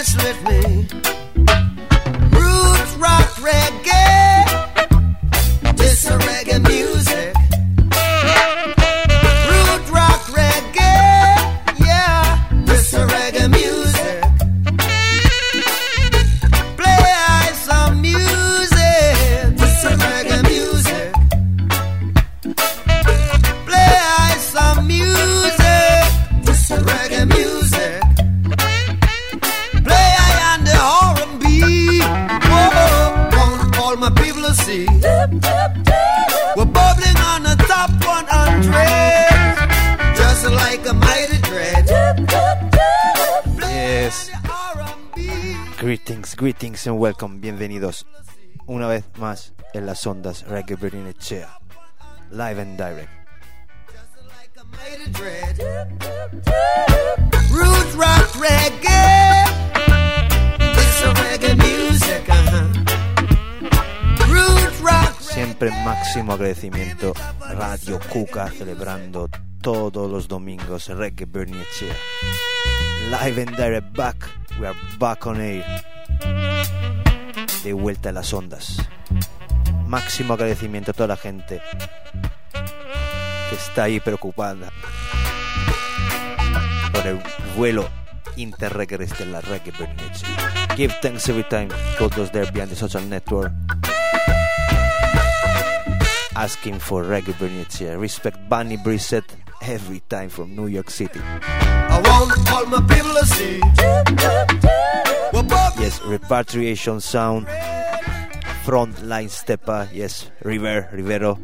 dance with me. Roots, rock, reggae. This a reggae music. Root, rock, reggae. Yeah, this a reggae music. Play I some music. This a reggae music. Play I some music. This a reggae music. Play I on the R&B. Whoa, want all my people to see. We're bubbling on the top 100, just like a mighty dread. Yes. Greetings and welcome. Bienvenidos una vez más en las ondas Reggae Berninechea, live and direct. Root rock reggae. It's a reggae music, Root rock. Siempre máximo agradecimiento Radio Cuca, celebrando todos los domingos Reggae Berninechea, live and direct. Back, we are back on air, de vuelta en las ondas. Máximo agradecimiento a toda la gente que está ahí preocupada por el vuelo interreggae de la Reggae Berninechea. Give thanks every time to those there behind the social network asking for Reggae Berninechea. Respect Bunny Brissett every time from New York City. I want all my people to see. Yes, Repatriation Sound, Frontline Steppa, yes, Rivero,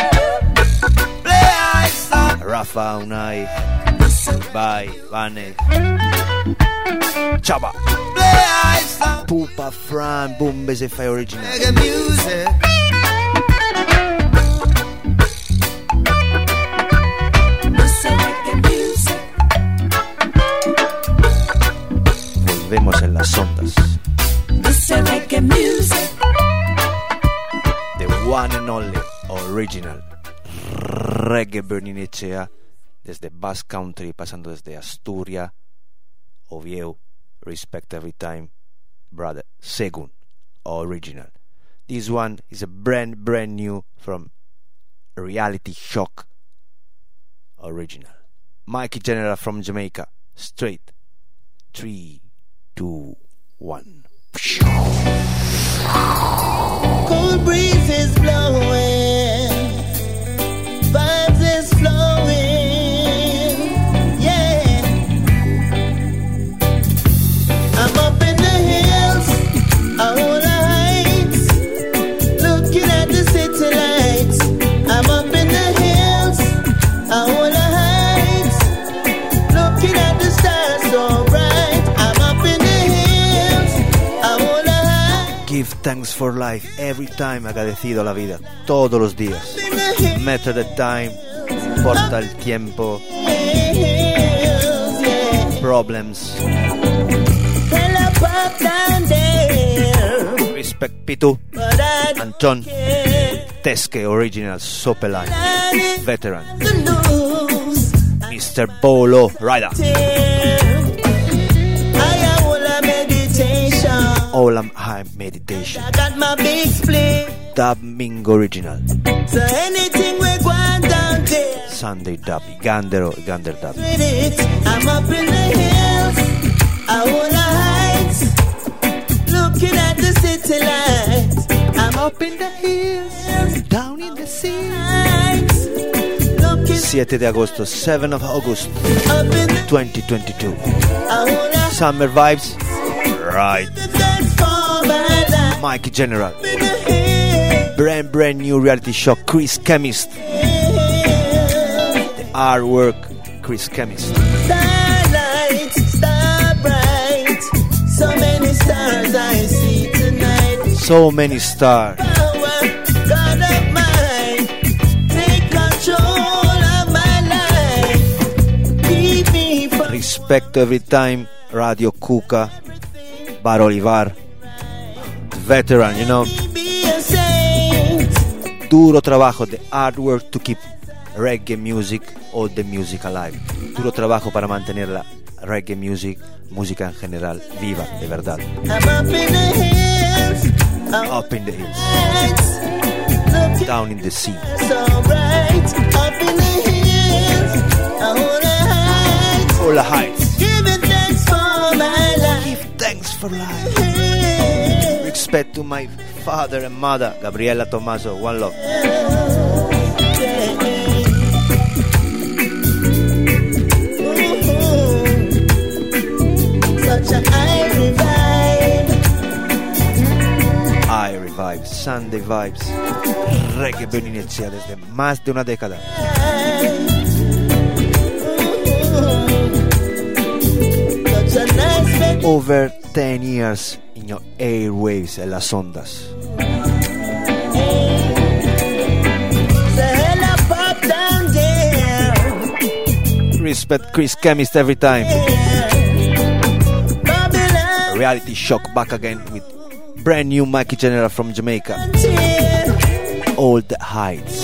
Rafa Unai, Bye, Vane, Chaba, Pupa Fran, Boom BZFI Original. Volvemos en las ondas. The one and only original Reggae Berninechea, desde Basque Country, pasando desde Asturias, Oviedo, respect every time, brother, Segun, original. This one is a brand new from Reality Shock, original. Mikey General from Jamaica, straight, 3, 2, 1. Cool breeze is blowing, vibes is flowing, yeah. I'm up in the hills, I hold the heights, looking at the city lights. I'm up in the hills, I hold the heights, looking at the stars so bright. I'm up in the hills, I hold the heights. Give thanks for life every time, agradecido a la vida, todos los días. Matter the time, importa el tiempo, problems. Respect Pitu, Anton, Teske Original, Sopeline, Veteran, Mr. Bolo, Rider, Olam High Meditation, I got my big split. Dub Ming Original, So anything we're going down there Sunday Dub, Gander Dub. with it. I'm up in the hills, I hold the heights, looking at the city lights. I'm up in the hills, Down in the sea. lights, looking 7 de agosto, 7 of August, up in the 2022. I hold the Summer vibes, right. dance for my life. Mikey General, In the hills, brand new reality show, Chris Chemist. The artwork, Chris Chemist. starlight, star bright, so many stars I see tonight. So many stars. Power, God of mine, take control of my life. Keep me from Respect every time, Radio Cuca, Bar Olivar, Veteran, you know. be a saint. Duro trabajo, the artwork to keep reggae music, all the music alive. Duro trabajo para mantener la reggae music, música en general, viva, de verdad. Up in the hills, down in the sea. All the heights. Give thanks for life. Respect to my father and mother. Gabriela Tomaso, one love. Such a I revive, Sunday vibes, reggae Bernie Echea desde más de una década. Over 10 years in your airwaves en las ondas. Respect Chris Chemist every time. Reality Shock back again with brand new Mikey General from Jamaica. All the heights.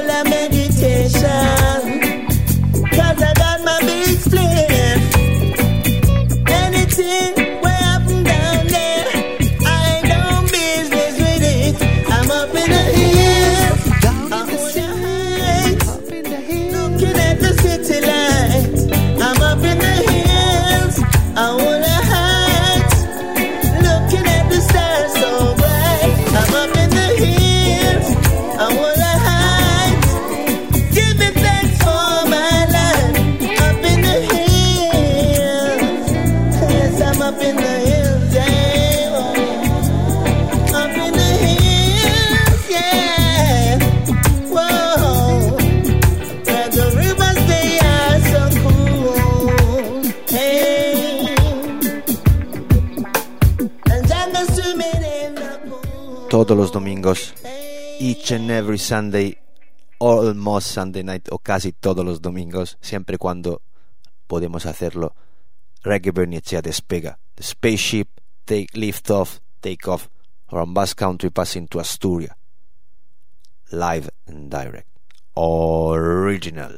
Cause I got my big split. Anything way up and down there, I ain't no business with it. I'm up in the hills, down in the heights, up in the hills, looking at the city lights. I'm up in the hills, I wanna heights, looking at the stars so bright. I'm up in the hills, I wanna heights, giving thanks for my life. Up in the hills, yes, I'm up in the hills, yeah. Up in the hills, yeah. Whoa, where the rivers they are so cool, hey. And jungle swimming in the pool. Todos los domingos, each and every Sunday, almost Sunday night, o casi todos los domingos, siempre cuando podemos hacerlo, Reggae Bernie Echea despega. The spaceship lift off, take off from Basque Country passing to Asturias. Live and direct. Original.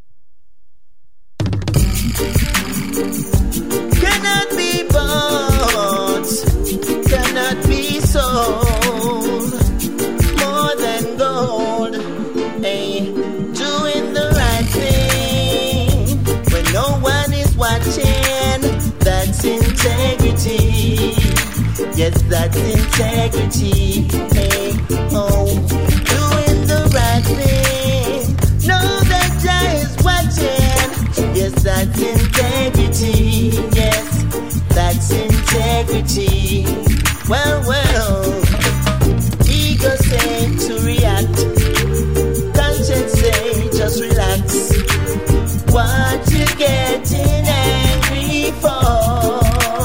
Cannot be bought, cannot be sold. More than gold, hey, doing the right thing when no one is watching. That's integrity. Yes, that's integrity. Hey, oh, doing the right thing. Know that Jah is watching. Yes, that's integrity. Yes, that's integrity. Well, ego say to react, conscience say just relax. What you getting angry for?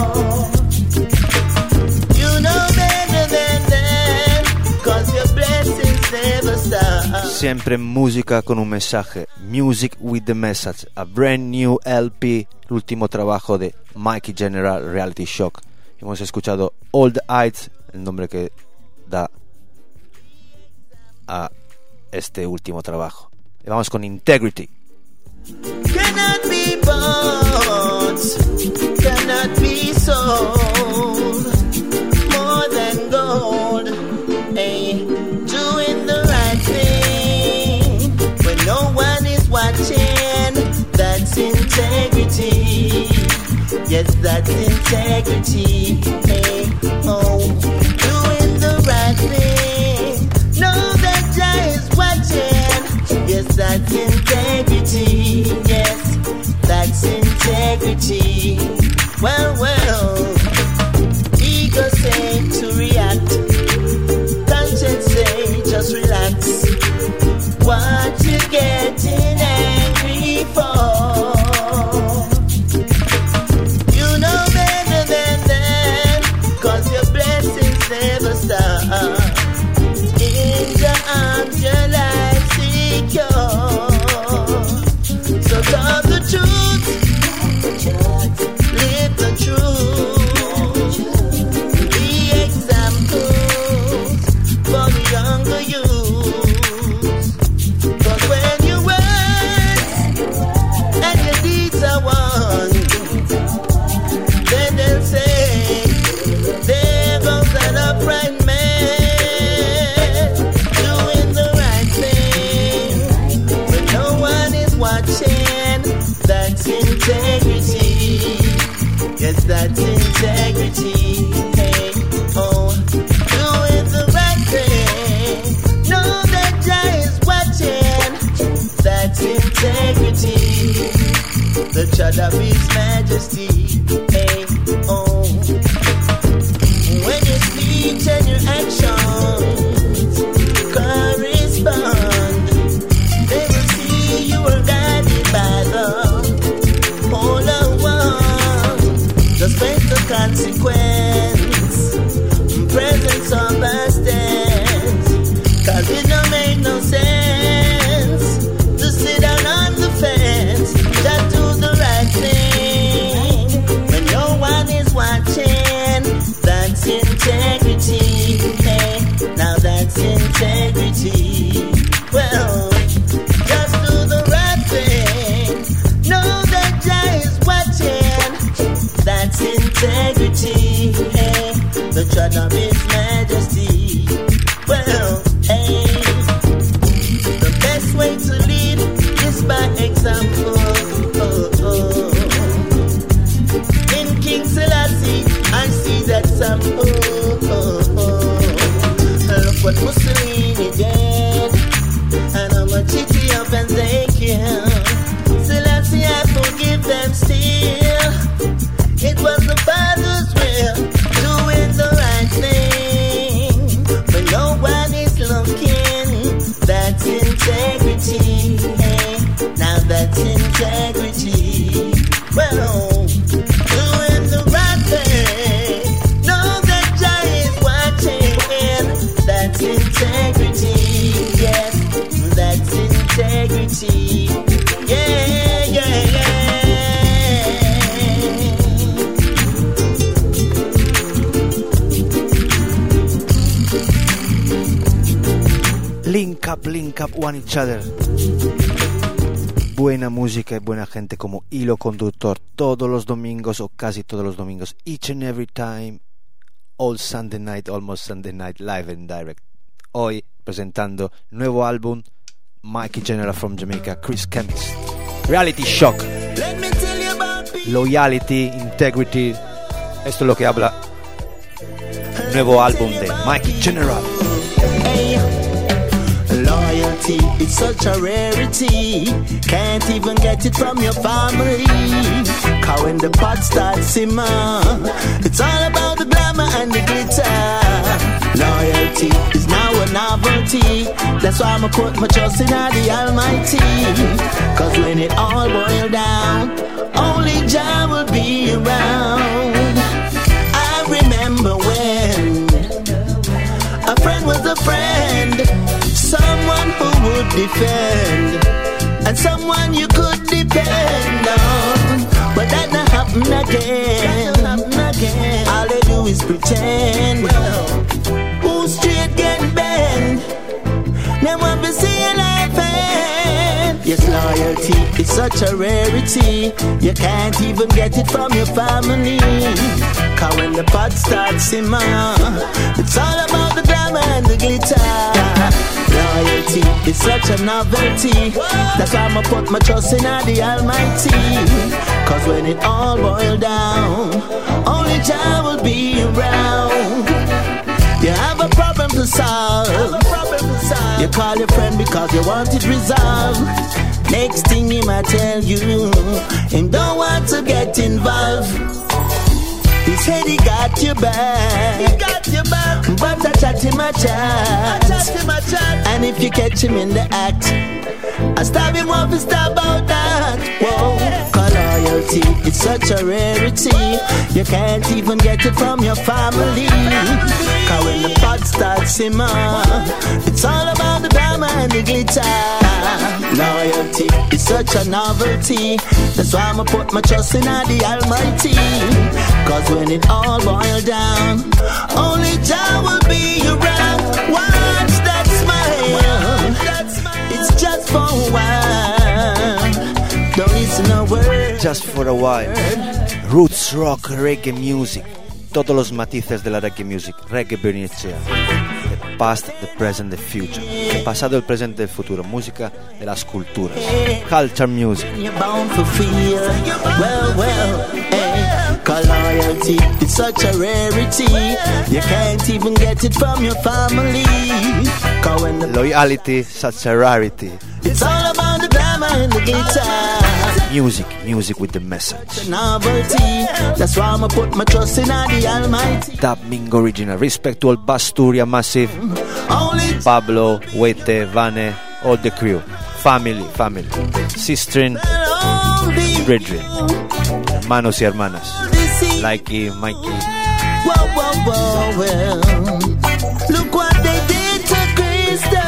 You know better than that, cause your blessings never stop. Siempre música con un mensaje. Music with the message. A brand new LP, el último trabajo de Mikey General, Reality Shock. Hemos escuchado All the Heights, el nombre que da a este último trabajo. Y vamos con Integrity. Cannot be bought, cannot be sold. More than gold, hey, doing the right thing when no one is watching. That's integrity. Yes, that's integrity. Hey, oh, doing the right thing. Know that Jah is watching. Yes, that's integrity. Yes, that's integrity. Well, ego say to react, conscience say just relax. What you getting angry for? You know better than that, cause your blessings never stop. In your arms your life secure. So tell the truth, Yes, that's integrity. Hey, oh, doing the right thing. Know that Jah is watching. That's integrity. The child of His Majesty. Hey, oh, when your speech and your actions correspond, they will see you are guided by the Holy One. Just face the consequence, presence or past tense, 'cause it don't make no sense to sit down on the fence. Just do the right thing when no one is watching. That's integrity. Hey, now that's integrity. Well, just do the right thing. Know that Jah is watching. That's integrity. Hey, the child of His Majesty. Well, hey, the best way to lead is by example. Oh, oh. In King Selassie, I see that sample. Oh, oh. Look what Mussolini did, and how much Ethiopia and thank you. Selassie, I forgive them still. It was the Father's will, doing the right thing when no one is looking. That's integrity. Hey, now that's integrity. Well, doing the right thing. Know that Jah is watching. That's integrity. Yes, that's integrity. Yeah, yeah, yeah. Link up one each other. Buena música y buena gente como hilo conductor todos los domingos o casi todos los domingos, each and every time, all Sunday night, almost Sunday night, live and direct. Hoy presentando nuevo álbum, Mikey General from Jamaica, Chris Chemist. Reality Shock, Loyalty, Integrity, esto es lo que habla nuevo álbum de Mikey General. Loyalty is such a rarity, can't even get it from your family. Cause when the pot starts simmer, it's all about the glamour and the glitter. Loyalty is now a novelty, that's why I'ma put my trust in the Almighty. Cause when it all boils down, only Jah will be around. I remember when a friend was a friend, someone who would defend, and someone you could depend on. But that not happen again. All they do is pretend. Who's straight getting bent? They won't be seeing laughing. Yes, loyalty is such a rarity, you can't even get it from your family. Cause when the pot starts simmer, it's all about the glamour and the glitter. Loyalty is such a novelty, that's why I'ma put my trust in the Almighty. Cause when it all boils down, only Jah will be around. You have a problem to solve, you call your friend because you want it resolved. Next thing he might tell you, him don't want to get involved. He said he got your back, but I chat him a chat. And if you catch him in the act, I stab him off and stab out that. Whoa, cause loyalty is such a rarity, you can't even get it from your family. Cause when the pot starts simmer, it's all about the glamour and the glitter. Loyalty is such a novelty, that's why I'ma put my trust in the Almighty. Cause when it all boils down, only Jah will be around. Watch that smile, it's just for a while. Don't listen to words. Just for a while. Roots rock, reggae music, todos los matices de la reggae music, reggae Bernicea. The past, the present, the future. El pasado, el presente, el futuro. Música de las culturas. Culture music. You're bound for fear. Well, hey. 'Cause loyalty is such a rarity. You can't even get it from your family. 'Cause when the Loyalty, such a rarity. it's all about the glamour and the guitar. Music with the message. Novelty. That's why I'ma put my trust in the Almighty. Dub Ming Original. Respect to all Basturia Massive, Only Pablo, Wete, Vane, all the crew. Family. Sisterin, brethren, hermanos y hermanas. Likey, Mikey. Whoa, well. Look what they did to Krista.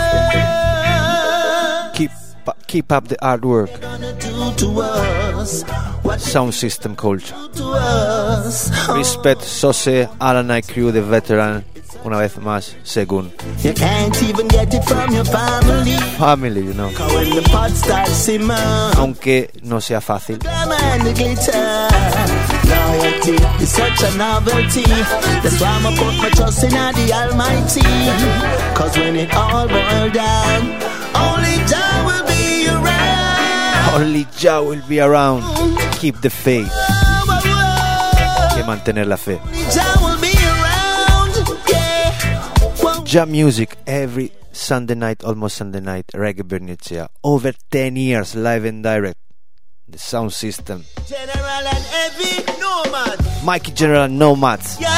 Keep up the hard work. Gonna do to us what Sound system culture. to us. Respect Sose, Alan I crew, the veteran. Una vez más, según You can't even get it from your family. family, you know. 'Cause when the pot starts simmer, Aunque no sea fácil. glamour and the glitter. Loyalty is such a novelty. That's why I'ma put my trust in the Almighty. 'Cause when it all boils down, only Jah will be around. Only Jah will be around. Keep the faith. Que mantener la fe. Only Jah will be around. Yeah. Whoa. Jah music every Sunday night, almost Sunday night. Reggae Bernicea. Over 10 years, live and direct. The sound system. General and heavy nomad. Mikey General Nomads. Yeah.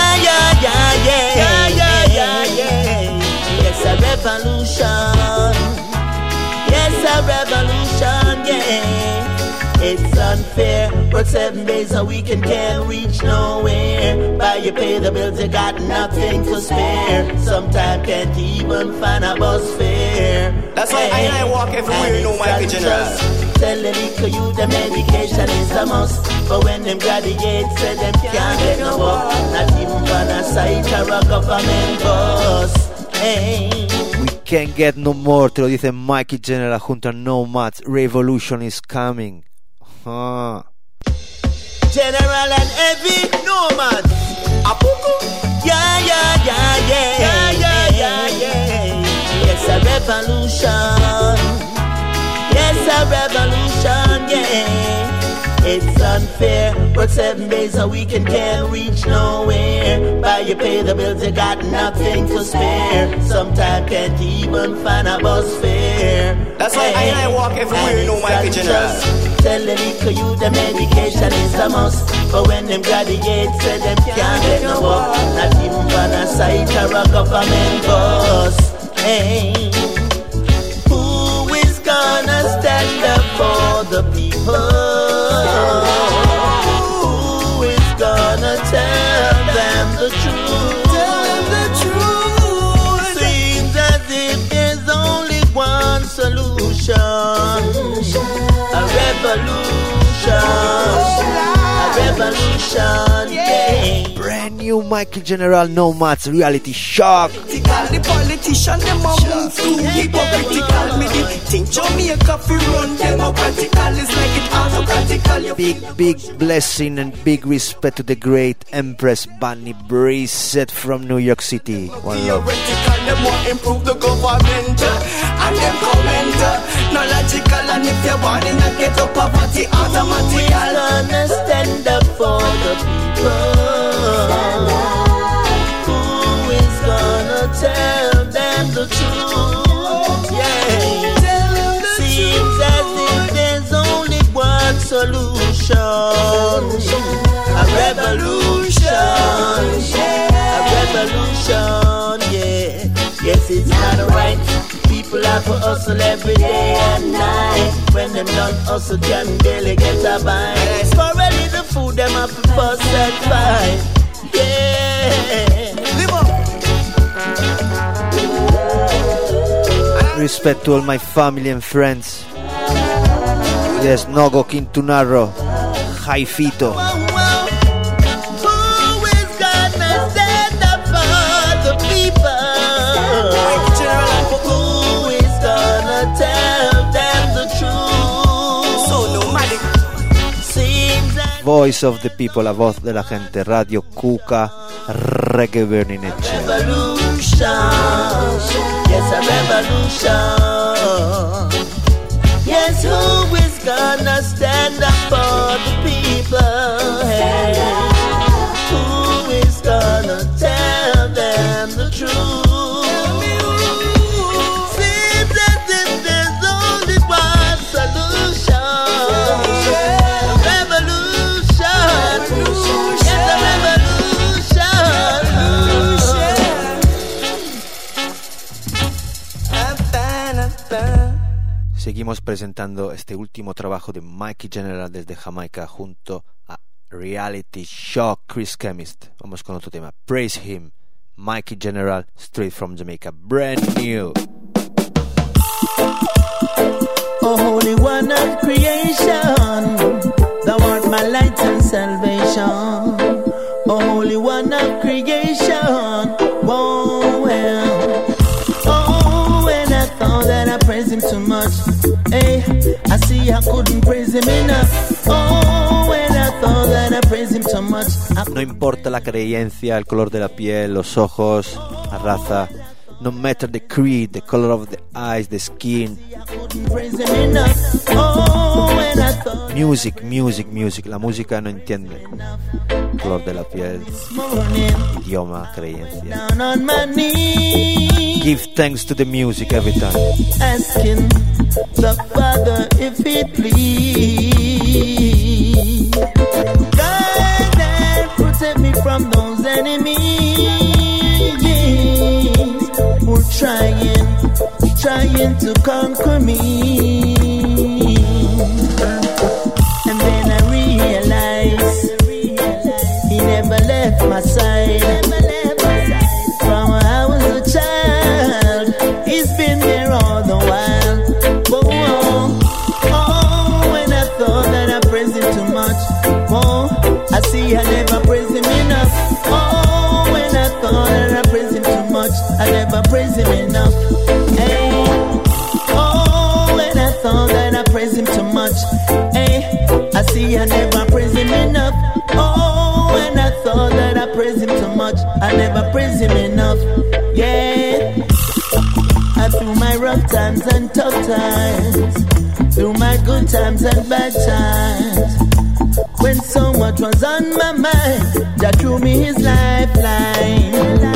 Yes, a revolution. Yes, a revolution, yeah. It's unfair, but 7 days a week and can't reach nowhere. By you pay the bills, you got nothing to spare. Sometimes can't even find a bus fare. That's why I walk everywhere, you know, Mikey General. Tell the little you the medication is a must. But when them graduates say them can't get no work, not even on a site or a government bus. Hey. We can't get no more. Te lo dice Mikey General junto a Nomads. Revolution is coming. General and heavy nomad. Apuku. Yeah. Yes, a revolution. Yes, a revolution, yeah. It's unfair, but 7 days a week and can't reach nowhere. By you pay the bills, you got nothing to spare. Sometimes can't even find a bus fare. That's why I walk everywhere, you know, Mikey General. Tell the little you the medication is a must. But when them graduates say them can't get no work, not even on a site or a government bus. Hey, who is gonna stand up for the people? Who is gonna tell them the truth? Seems as if there's only one solution. A revolution, yeah. Brand new Mikey General Nomads Reality Shock. The politician, them a move too hypocritical. Me the think Jamaica fi run democratical. It's like it autocratical. Big blessing and big respect to the great Empress Bunny Brissett from New York City. One love. Theoretical, them want improve the government. And them comment. Not logical, and if you want in a get up poverty automatically. We gonna stand up for the people. Who is gonna tell them the truth? Yeah. Seems as if there's only one solution. A revolution. A revolution, yeah. Yes, it's not right. People have to hustle every day and night. When them done hustle, can barely get a bite. For a little food, them have to fuss and fight. Yeah. Live up. Respect to all my family and friends. Yes, Nogo Quintunarro, Jaifito. Who is gonna stand up for the people? Who is gonna tell them the truth? So nomadic. Seems that Voice of the people, la voz de la gente. Radio Cuca, Reggae Burning Edge. revolution. Yes, a revolution. Yes, who is gonna stand up for the people? Hey. seguimos presentando este último trabajo de Mikey General desde Jamaica junto a Reality Shock Chris Chemist. Vamos con otro tema, Praise Him, Mikey General, straight from Jamaica, brand new. Oh, Holy One of creation, thou art my light and salvation. Oh, Holy One of creation, whoa, well. Oh, when I thought that I praised him too much, hey, I see I couldn't praise him enough. Oh, when I thought that I praised him too much. No importa la creencia, el color de la piel, los ojos, la raza. No matter the creed, the color of the eyes, the skin. Music, music, music. La música no entiende color de la piel, idioma, creencia. Give thanks to the music every time. Asking the Father if it please. God and protect me from those enemies who are trying to conquer me. And then I realize he never left my side. From when I was a child, he's been there all the while. Oh, when I thought that I praised him too much, oh, I see I never praised him enough. Oh, when I thought that I praised him too much, I never praised him enough. Hey, oh, when I thought that I praised him too much, hey, I see I never praised him enough. Oh, when I thought that I praised him too much, I never praised him enough. Yeah, I through my rough times and tough times, through my good times and bad times, when so much was on my mind, Jah threw me his lifeline.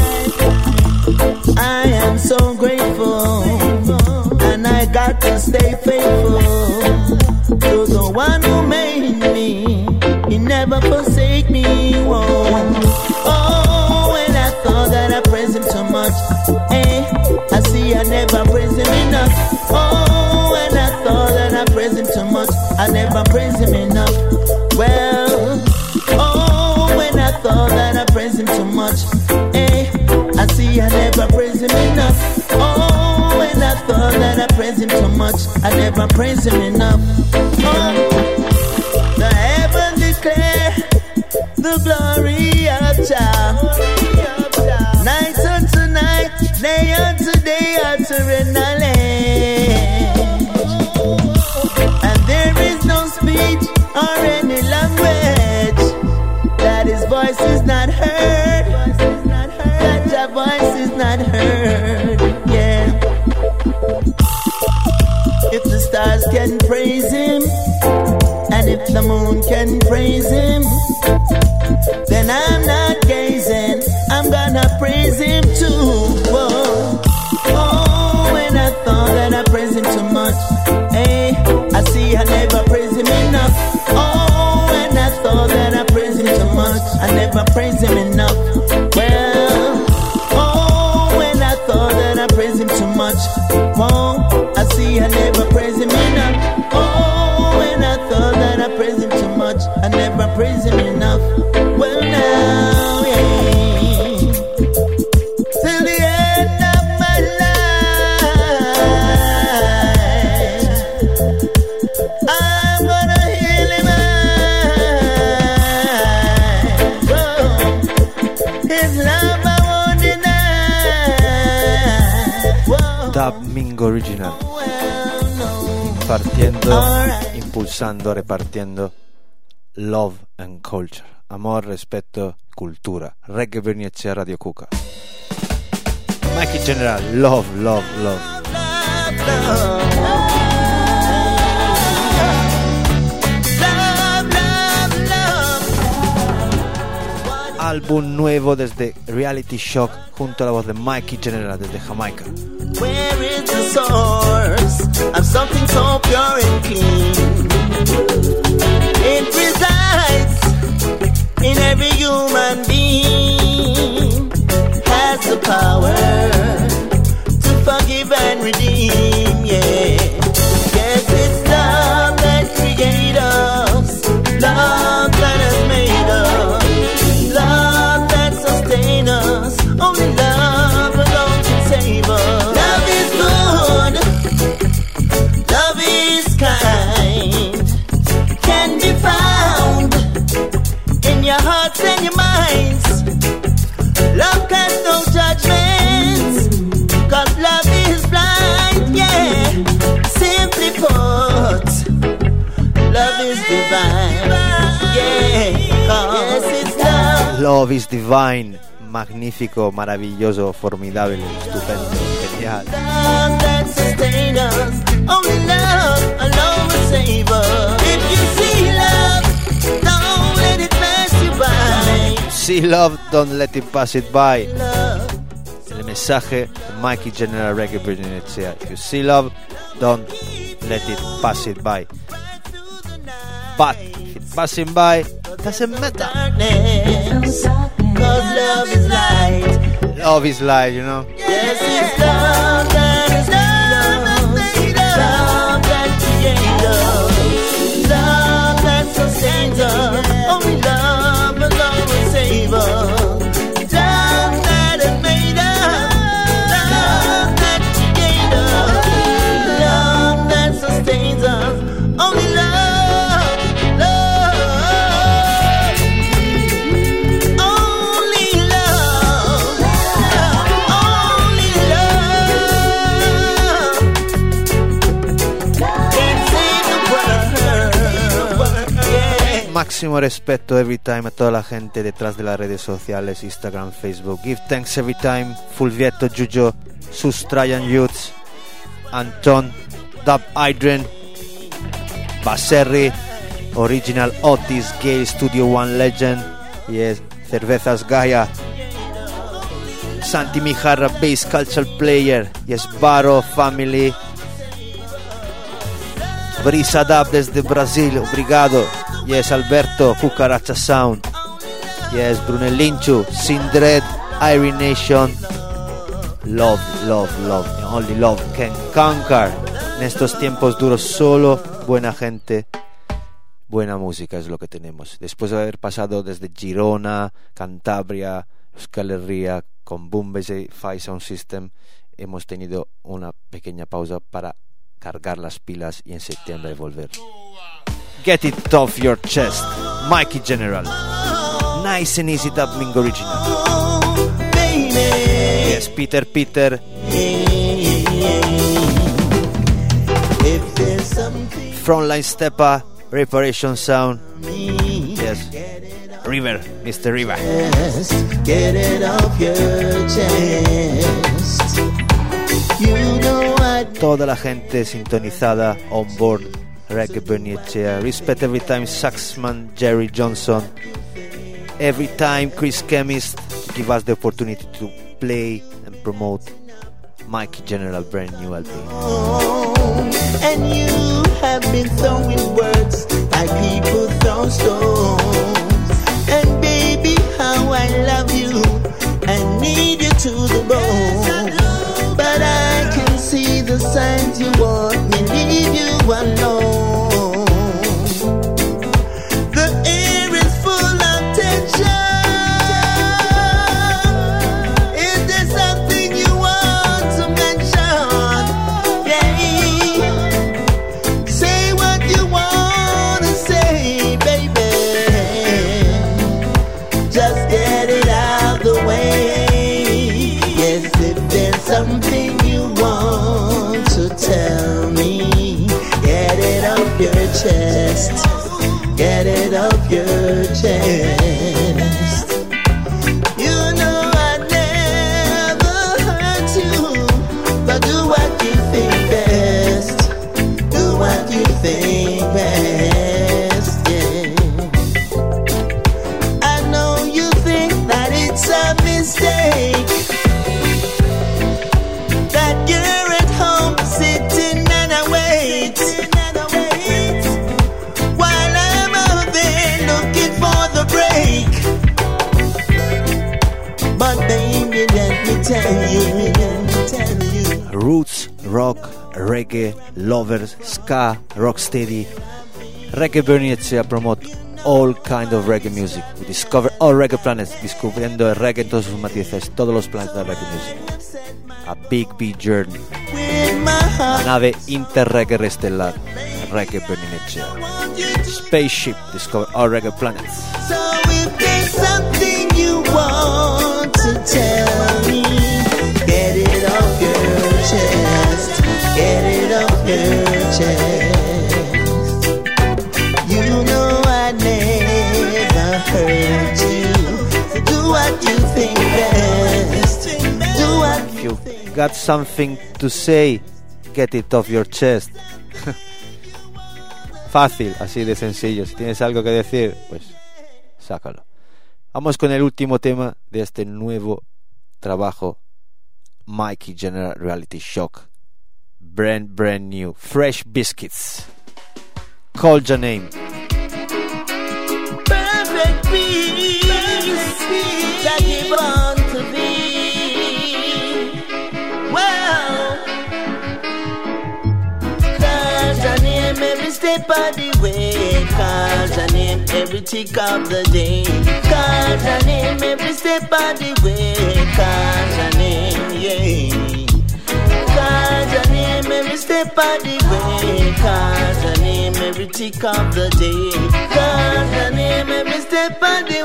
I am so grateful, and I got to stay faithful to the one who made me. He never forsake me. Whoa. Oh, when I thought that I praised him too much, eh, I see I never praised him enough. Oh, when I thought that I praised him too much, I never praised him enough. Well, oh, when I thought that I praised him too much, eh, I see I never praised him enough. Oh, when I thought that I praised him too much, I never praised him enough. Oh, the heaven declare the glory of Jah. Night unto night, day unto day, uttering knowledge. And there is no speech or any language that his voice is not heard, that Jah voice is not heard. Yeah. If the stars can praise him, and if the moon can praise him, then I'm not gazing, I'm gonna praise him too. Whoa. Oh, when I thought that I praised him too much, hey, I see I never praised him enough. Oh, when I thought that I praised him too much, I never praised him enough. Well, oh, when I thought that I praised him too much, whoa, I see I never praised him enough. Oh, when I thought that I praised him too much, I never praised him enough. Well, now, yeah, till the end of my life, I'm gonna heal him. His love I won't deny. Whoa. Dub Mingo Original. Partiendo, impulsando, repartiendo love and culture, amor, respeto, cultura. Reggae Bernicea, Radio Cuca. Mikey General, love, love, love. Álbum nuevo desde Reality Shock junto a la voz de Mikey General desde Jamaica. Where is the source of something so pure and clean? It resides in every human being. Has the power to forgive and redeem. Yeah, yes minds. Love has no judgments, 'cause love is blind, yeah. Simply put, love is divine, yeah. Yes, it's love. Love is divine, magnífico, maravilloso, formidable, estupendo, genial. Love that sustains us, only love alone will save us. If you see love, don't let it pass you by. See love, don't let it pass it by. Love. El mensaje de Mikey General Reggae Bernice. If you see love, don't let it pass it by. But if it's passing by, it doesn't matter. Darkness, 'cause love is light. Love is light, you know. Yes, it's love that is love, love that creates us, love that sustains us. Only love alone will save us. Love that has made us, love that creates us, love that sustains us. Only love, love, only love, only love can save the world. Yeah. Máximo respeto every time a toda la gente detrás de las redes sociales, Instagram, Facebook. Give thanks every time. Fulvieto, Giujo, Sustrayan Youths, Anton, Dub Idren, Baserri, Original Otis, Gale, Studio One Legend, yes, Cervezas Gaia, Santi Mijarra, Bass Cultural Player, yes, Baro Family, Brisa Dub desde Brasil, obrigado, yes, Alberto, Cucaracha Sound, yes, Brunelinchu, Sindred, Irie Nation. Love, love, love, only love can conquer. En estos tiempos duros solo buena gente, buena música es lo que tenemos. Después de haber pasado desde Girona, Cantabria, Euskal Herria, con Boombass Five Sound System, hemos tenido una pequeña pausa para cargar las pilas y en septiembre volver. Get it off your chest, Mikey General. Nice and easy dub Mingo Original. Oh, baby. Yes, Peter. If there's something Frontline Stepper, Reparation Sound. Yes, River, Mr. River. best, get it off your chest. You know I Toda la gente sintonizada on board Reggae Bernice. Respect every time Saxman Jerry Johnson. Every time Chris Chemist to give us the opportunity to play and promote Mikey General brand new LP. and you have been throwing words like people throw stones. And baby, how I love you, I need you to the bone. But I can see the signs you want me leave you alone. The air is full of tension. Is there something you want to mention? Yeah. Say what you want to say, baby. Just get it out the way. Yes, if there's something you want to tell me, get it off your chest. Get it off your chest. You know I'd never hurt you, but do what you think best. Do what you think best, yeah. I know you think that it's a mistake, that you're at home sitting and I wait, while I'm out there looking for the break. But baby, let me tell you, Roots, rock, reggae, lovers, ska, rocksteady. Reggae Bernice promote all kind of reggae music. We discover all reggae planets, descubriendo el reggae en todos sus matices, todos los planetas de reggae music. A big journey. with my La heart, nave interreggae estelar, Reggae Bernice. Spaceship, discover all reggae planets. so if there's something you Got something to say, get it off your chest. Fácil, así de sencillo. Si tienes algo que decir, pues sácalo. Vamos con el último tema de este nuevo trabajo, Mikey General Reality Shock. Brand new, Fresh Biscuits. Call your name. Perfect peace that give unto thee. Well, call your name every step of the way. Call your name every tick of the day. Call your name every step of the way. Call your name, yeah. Call your name every step of the way. Call your name every tick of the day. Call your name every step of the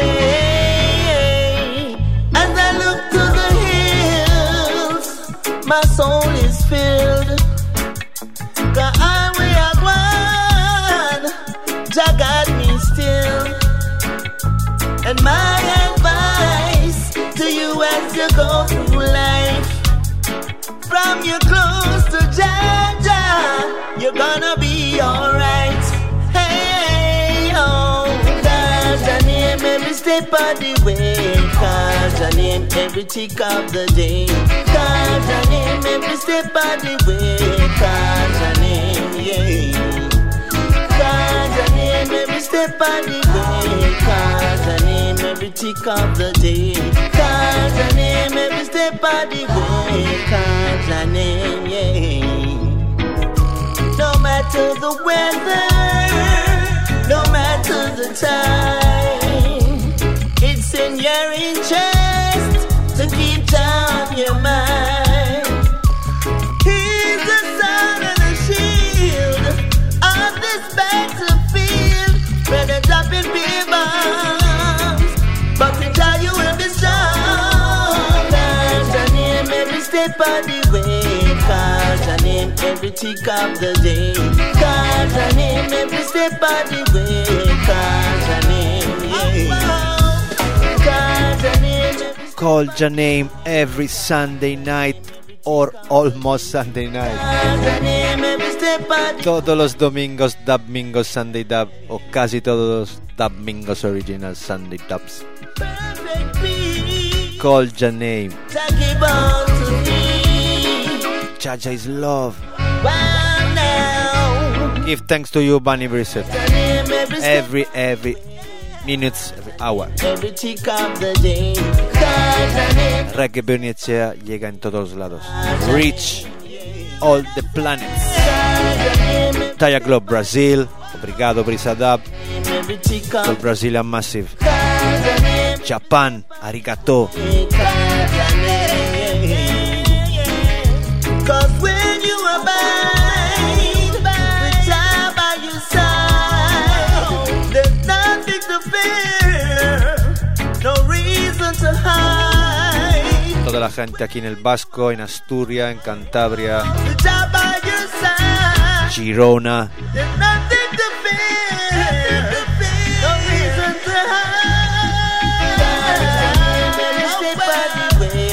way. As I look to the hills, my soul is filled. The highway I want, Jah got me still. And my advice to you as you go through life, from your close to Jah, you're gonna be alright. Hey, oh, call your name every step of the way. Call your name every tick of the day. Call your name every step of the way. Call your name, yeah. Call your name every step of the way. Call your name every tick of the day. Call your name every step of the way. Call your name, yeah. No matter the weather, no matter the time, it's in your interest to keep down your mind. He's the sun and the shield of this battlefield, where they're dropping big bombs, but we tell you will be strong. Call your name every step of the way. Call your name every tick of the day. Call your name every step of the way. Call your name, yeah. Call your name every Sunday night or almost Sunday night. Todos los domingos Dubmingos Sunday Dub, o casi todos los Dubmingos Original Sunday Dubs. Call your name. Jaja is love. Give thanks to you, Bunny Brissett. Every minutes, every hour. Reggae Bernicea llega en todos lados. Reach all the planets. Taya Globe Brazil. Obrigado Brisadab. For Brazilian Massive. Japan. Arigato. Cause when you abide with Jah by your side, there's nothing to fear, no reason to hide. Toda la gente aquí en el Vasco, en Asturias, en Cantabria, With Jah by your side, Girona, there's nothing to fear, no reason to hide. Every step of the way,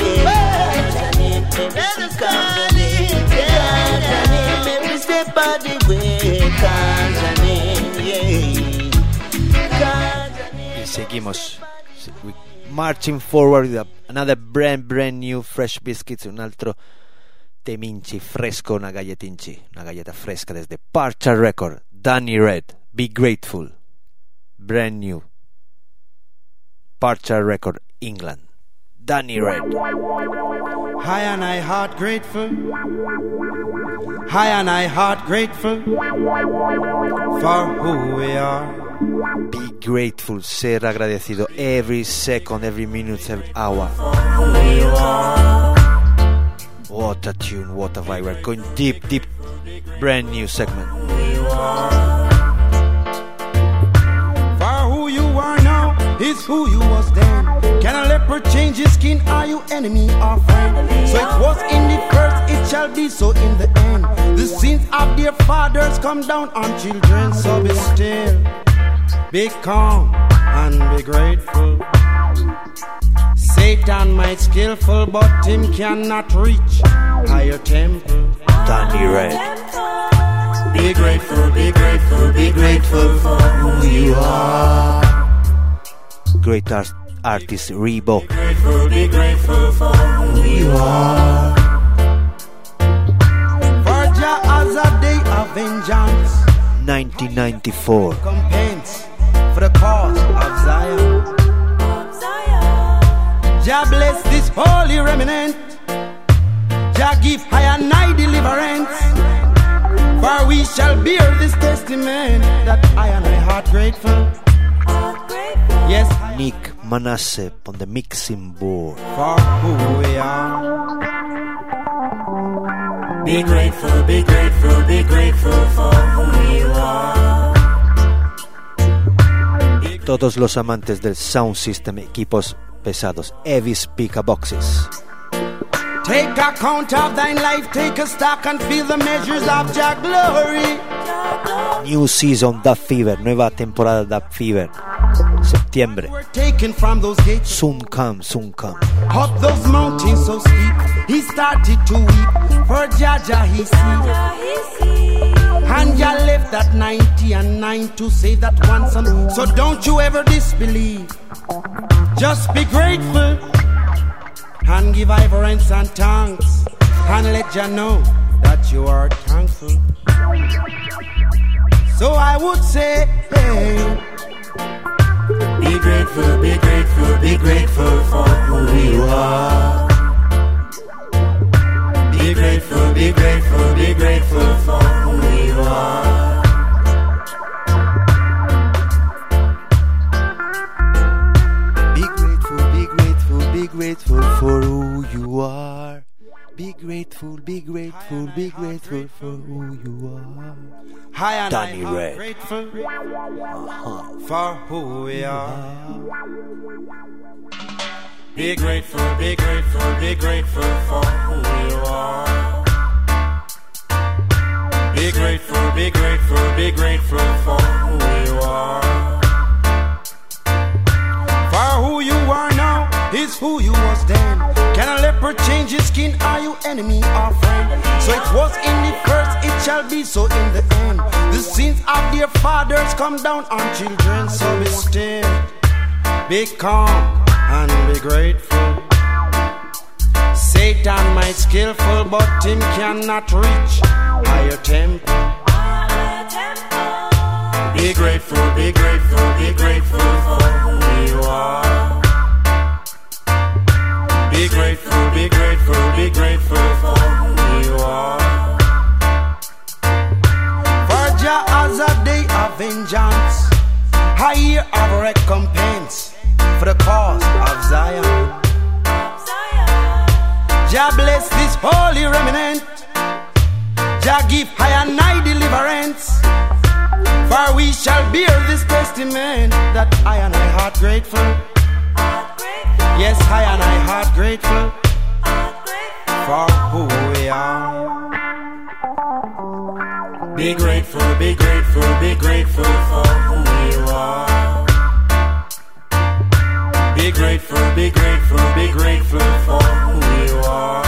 every step of the way, y seguimos. We marching forward with another brand new Fresh Biscuits, un altro teminci fresco, una galleta fresca desde Parcha Record, Danny Red, Be Grateful, brand new, Parcha Record, England, Danny Red. High and I heart grateful. High and I heart grateful for who we are. Be grateful, ser agradecido every second, every minute, every hour. What a tune, what a vibe. We're going deep, brand new segment. For who you are now is who you was then. Can a leopard change his skin? Are you enemy or friend? So it was in the first, it shall be so in the end. The sins of their fathers come down on children. So be still, be calm, and be grateful. Say Satan might skillful, but him cannot reach higher temple. Danny Red. Be grateful, be grateful, be grateful for who you are. Great artist Rebo. Be grateful for who you are. For Jah has a day of vengeance. 1994. Recompense for the cause of Zion. Jah bless this holy remnant. Jah give high and high deliverance. For we shall bear this testament that I and I heart grateful. Yes, Nick Manasseh on the mixing board. For who we are. Be grateful, be grateful, be grateful for who you are. Todos los amantes del sound system, equipos pesados, heavy speaker boxes. Take account of thine life, take a stock and feel the measures of your glory. New season Dub Fever, nueva temporada Dub Fever. Septiembre. We're taken from those gates. Soon come, soon come. Up those mountains so steep, he started to weep. For Jaja he see. And Jah left that 90 and 9 to save that one son. So don't you ever disbelieve. Just be grateful and give reverence and thanks, and let Jah know that you are thankful. So I would say, hey, be grateful, be grateful, be grateful for who you are. Be grateful, be grateful, be grateful for who you are. Be grateful, be grateful, be grateful for who you are. Be grateful, be grateful, be grateful for who you are. high and Danny I am Red. grateful for who we are. Be grateful, be grateful, be grateful for who you are. Be grateful, be grateful, be grateful for who you are. For who you are now is who you was then. Can a leopard change his skin? Are you enemy or friend? So it was in the first, it shall be so in the end. The sins of their fathers come down on children. So be still, be calm, and be grateful. Satan might skillful, but him cannot reach higher temple. Be grateful, be grateful, be grateful for who you are. Be grateful, be grateful, be grateful for who you are. For Jah has a day of vengeance, a year of recompense for the cause of Zion. Jah bless this holy remnant. Jah give high and high deliverance. For we shall bear this testament that I and I heart grateful. Yes, I and I heart grateful for who we are. Be grateful, be grateful, be grateful for who you are. Be grateful, be grateful, be grateful for who you are.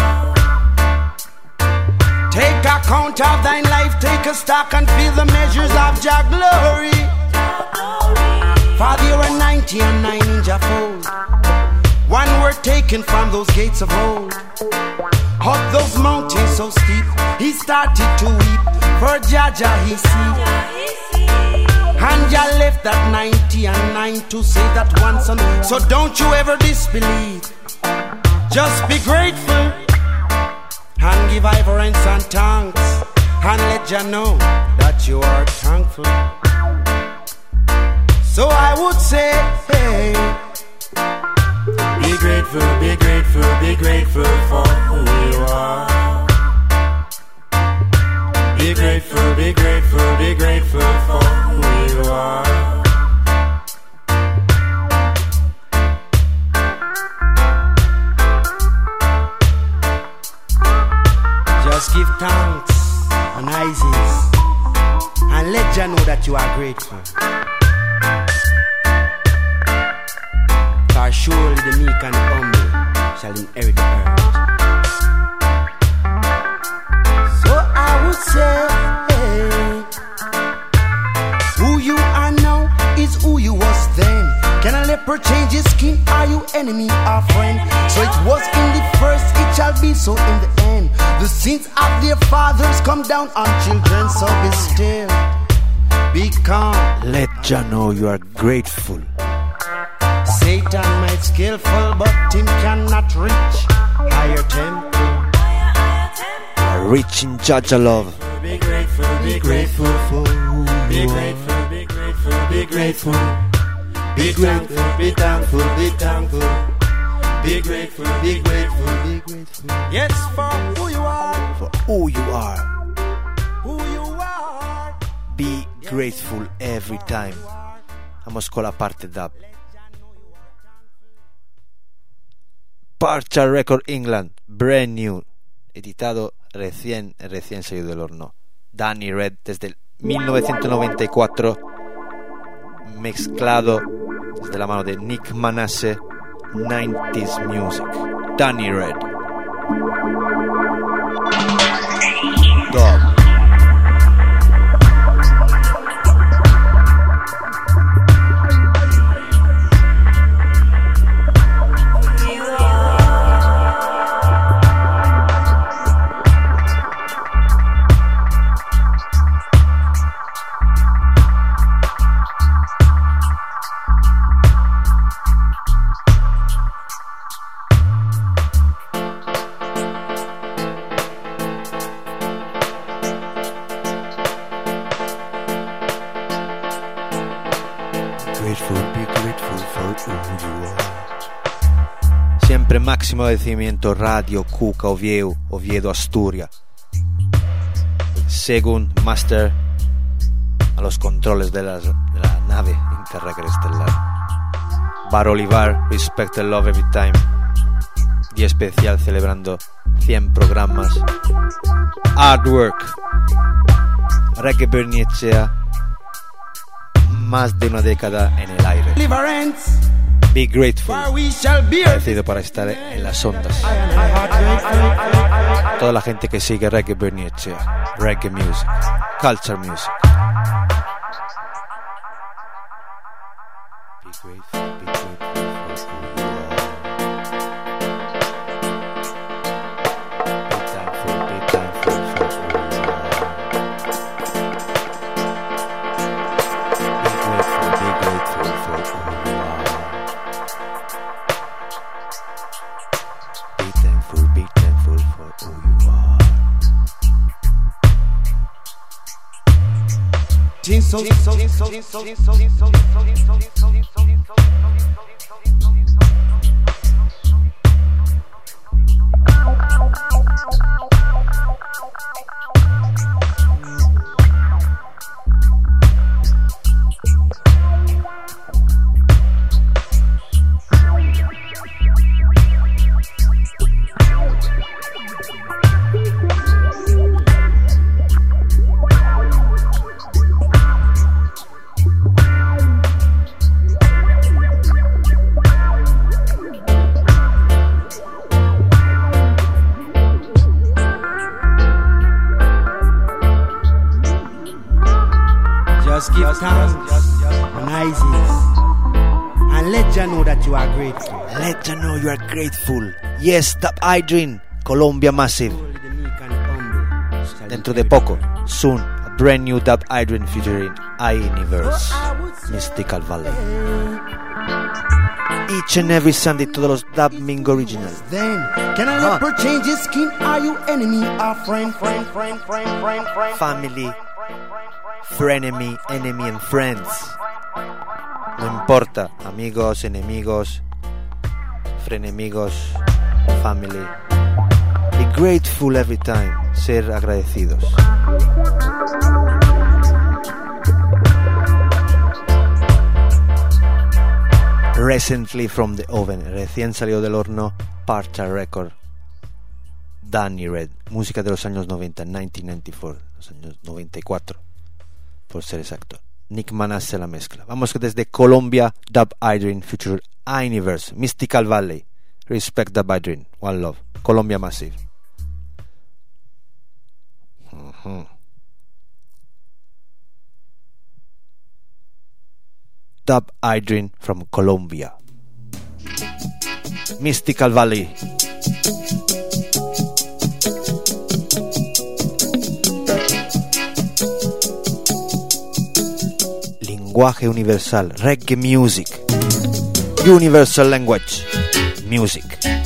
Take account of thine life, take a stock and feel the measures of Jah glory. For there were 90 and 9 in Jah fold. One were taken from those gates of old. Up those mountains so steep, he started to weep. For Jaja he see. And Jah left that 90 and 9 to save that one son. So don't you ever disbelieve. Just be grateful and give reverence and thanks, and let Jah know that you are thankful. So I would say, hey, be grateful, be grateful, be grateful for who you are. Be grateful, be grateful, be grateful for who you are. just give thanks and praises and let Jah know that you are grateful. For surely the meek and humble shall inherit the earth. So I would say, who you are now is who you was then. Can a leopard change his skin? Are you enemy or friend? So it was in the first, it shall be so in the end. The sins of their fathers come down on children, so be still, be calm. Let Jah know you are grateful. Satan might skillful, but him cannot reach higher temple. You are rich in Jah love. Be grateful, be grateful for who you are. Be grateful, be grateful. Be grateful, be thankful, be thankful. Be grateful, be grateful, be grateful. Yes, for who you are. For who you are. Who you are. Be grateful every time. Vamos con la parte dub. Parcha Record England, brand new, editado recién salido del horno. Danny Red desde el 1994, mezclado desde la mano de Nick Manasseh, 90s Music. Danny Red. Dub. Siempre máximo agradecimiento Radio Cuca Oviedo Asturias. Según Master a los controles de la nave interregestelar. Bar Olivar, Respect and Love Every Time. Día especial celebrando 100 programas. Artwork. Reggae Berniechea. Más de una década en el aire. Be grateful. Agradecido para estar en las ondas. Toda la gente que sigue Reggae Berniechea, Reggae Music, Culture Music. Be grateful, be grateful for who you are. Be thankful for who you are. Be grateful for who you are. Be thankful for who you are. Just give thanks and praises and let Jah know that you are grateful. Let Jah know you are grateful. Yes, Dub Idrin, Colombia Massive. Dentro de poco, soon, a brand new Dub Idrin featuring I-Universe, Mystical Valley. Each and every Sunday, todos los Dub Mingo Original. Then, can a leopard change his skin? Are you enemy or friend? Family, frenemy, enemy and friends. No importa, amigos, enemigos, frenemigos, family. Be grateful every time. Ser agradecidos. Recently from the oven, recién salió del horno, Parcha Record, Danny Red, música de los años 90, 1994, los años 94, por ser exacto. Nick Manasseh la mezcla. Vamos desde Colombia, Dub Idrin, feature I-Universe, Mystical Valley, Respect Dub Idrin. One love. Colombia Massive. Dub Idrin from Colombia. Mystical Valley. Lenguaje universal. Reggae music. Universal language. Music.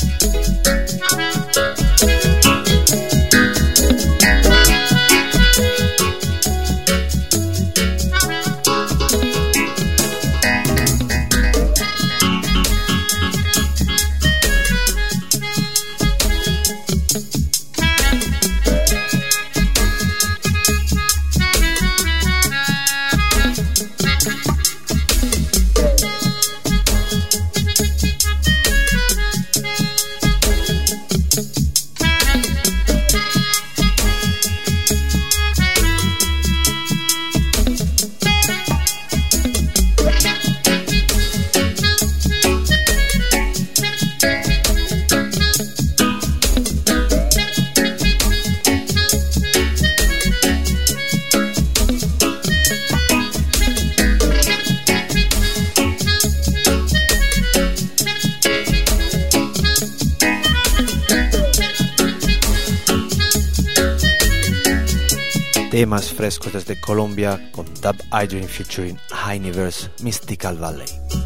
Temas frescos desde Colombia con Dub Idrin featuring Highniverse, Mystical Valley.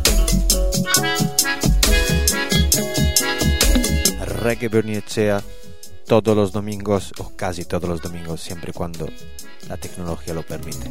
Reggae Berniechea todos los domingos, o casi todos los domingos, siempre y cuando la tecnología lo permite.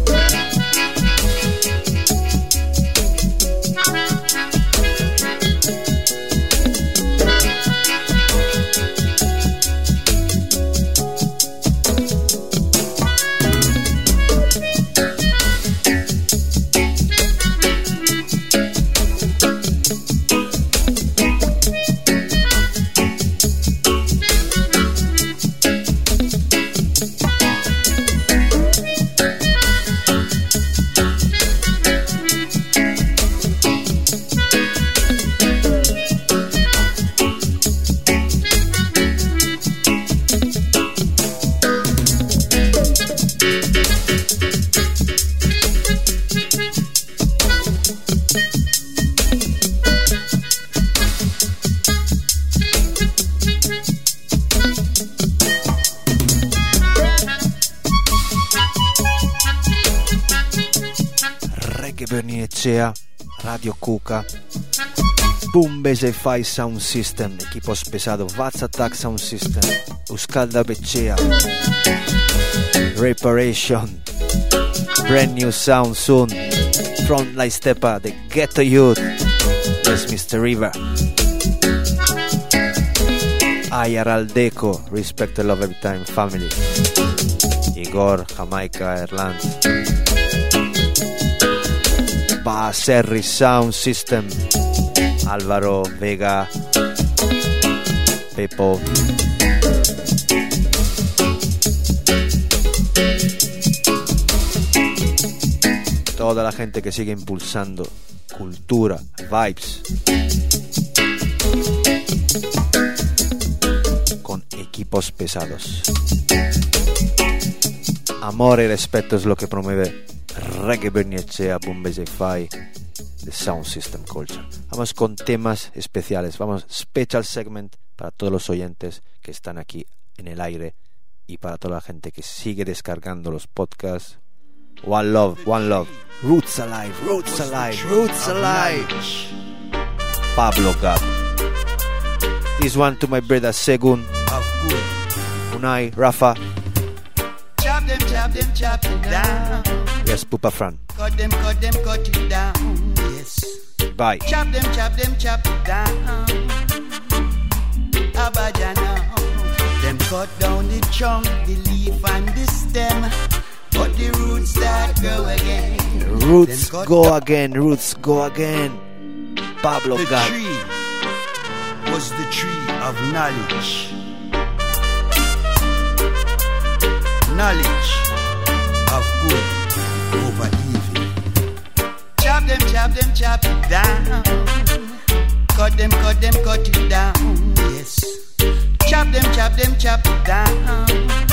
Berniechea, Radio Cuca, Bumbese Fai Sound System, equipos pesados, Vats Attack Sound System, Euskalda Bechea, Reparation, brand new sound soon, from La Estepa, the Ghetto Youth, yes Mr. River, Ayar Aldeco, Respect the Love Every Time Family, Igor, Jamaica, Ireland, Baserri Sound System, Álvaro, Vega, Pepo, toda la gente que sigue impulsando cultura, vibes, con equipos pesados. Amor y respeto es lo que promueve Reggae Berniechea, Bumbese Fai, The Sound System Culture. Vamos con temas especiales, vamos special segment para todos los oyentes que están aquí en el aire y para toda la gente que sigue descargando los podcasts. One love, Roots alive, Roots alive, Roots alive. Pablo God. This one to my brother Segun, Unai, Rafa. Chop them down. Yes, Pupa Fran. Cut it down. Yes. Bye. Chop it down. Abajana. Them cut down the trunk, the leaf and the stem, but the roots start grow again. Roots go again, roots go again. Pablo The God. tree was the tree of knowledge. Knowledge of good over evil. Chop it down. cut it down. Yes. Chop them, chop it down.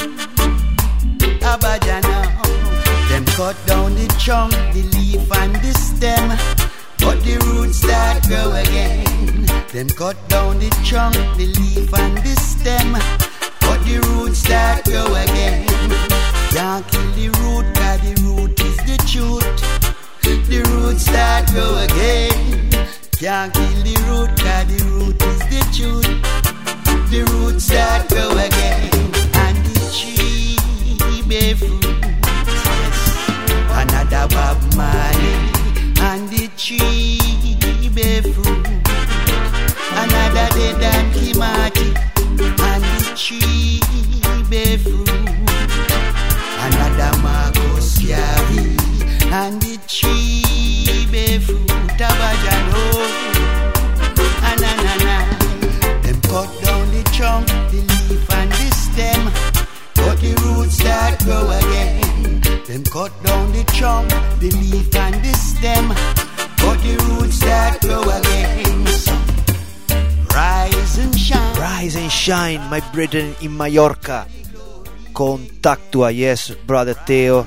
Abajana. Them cut down the trunk, the leaf and the stem, but the roots that grow again. Them cut down the trunk, the leaf and the stem, but the roots that grow again. Can't kill the root, cause the root is the truth. The roots that grow again. Can't kill the root, cause the root is the truth. The roots that grow again. And the tree bear fruit, yes. Another Bob Marley. And the tree bear fruit. Another dead and Kimati. And the tree bear fruit. Another Marcus Garvey. And the tree bear fruit. Abajano. Ananana. Them cut down the trunk, the leaf and the stem, but the roots that grow again. Them cut down the trunk, the leaf and the stem, but the roots that grow again. So, rise and shine. Rise and shine, my brethren in Mallorca. Contactua, yes, brother Theo.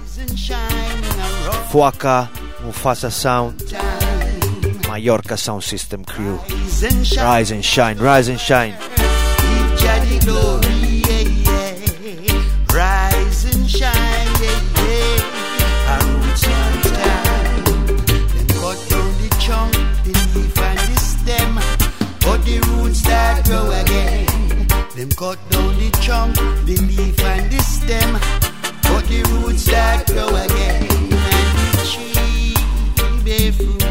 Fuaka, Mufasa Sound. Mallorca Sound System crew. Rise and shine, rise and shine. Give Jah the glory, yeah, yeah. Rise and shine, yeah, yeah. Our roots on time. Then cut down the trunk, the leaf and the stem, but the roots that grow again. Them cut down the trunk, the leaf and the stem, but the roots that grow again. And the tree bear fruit.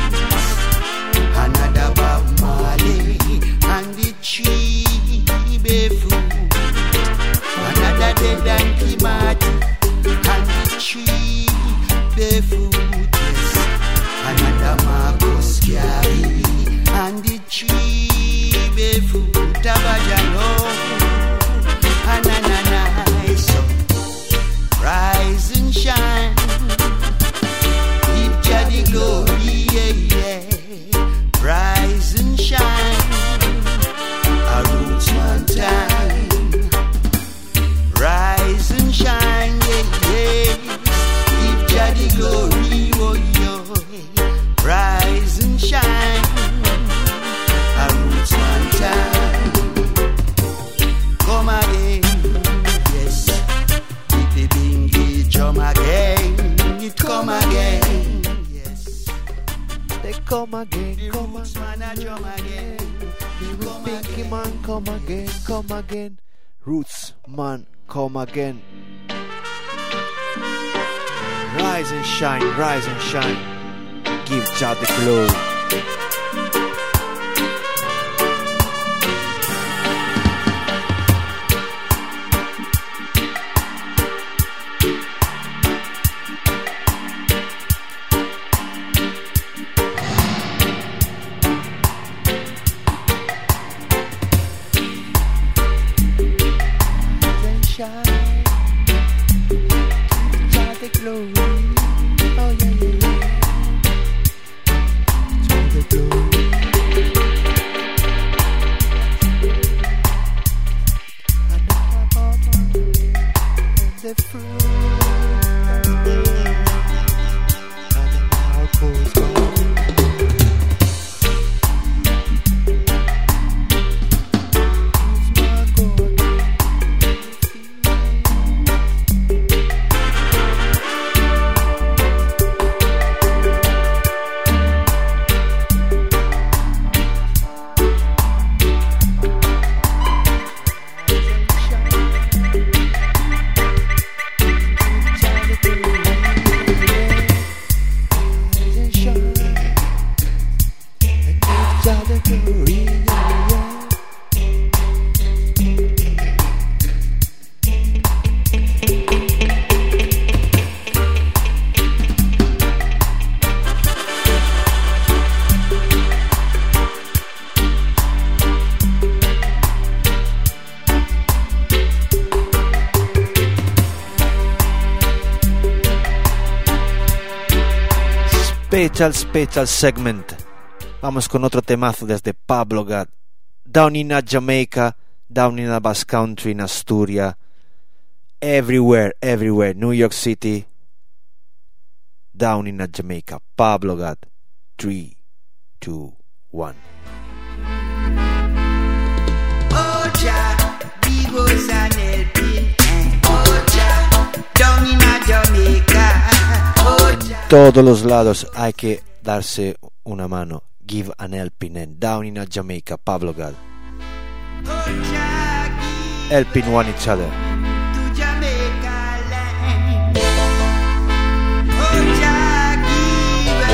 Another Bob Marley. And the tree bear fruit. Another dead and Kimati. And the tree bear fruit, yes. Another Marcus Garvey. And the tree bear fruit. Abajano. Ananana. So rise and shine. Give Jah the glory, yeah, yeah. Rise and shine. Our roots one time. Rise and shine, yeah, yeah. Give Jah the glory, oh, yeah. Rise and shine. Our roots one time. Come again, yes. With the bingy drum again. It come again, yes. They come again, The come roots man a drum again. Come Pinky again. man, come again, come again. Roots man, come again. Rise and shine, rise and shine. Give Jah the glory. Special segment Vamos con otro temazo desde Pablo God. Down in a Jamaica, down in a Basque Country, in Asturia, everywhere, New York City, down in a Jamaica. Pablo God. 3, 2, 1. Oh, Jah, give us an helping hand. Oh, Jah, down in a Jamaica. Oh, Jah. Todos los lados hay que darse una mano. Give an helping hand. Down in a Jamaica. Pablo God. Oh, Jah, give Helping one each other. to Jamaica land. Oh, Jah, give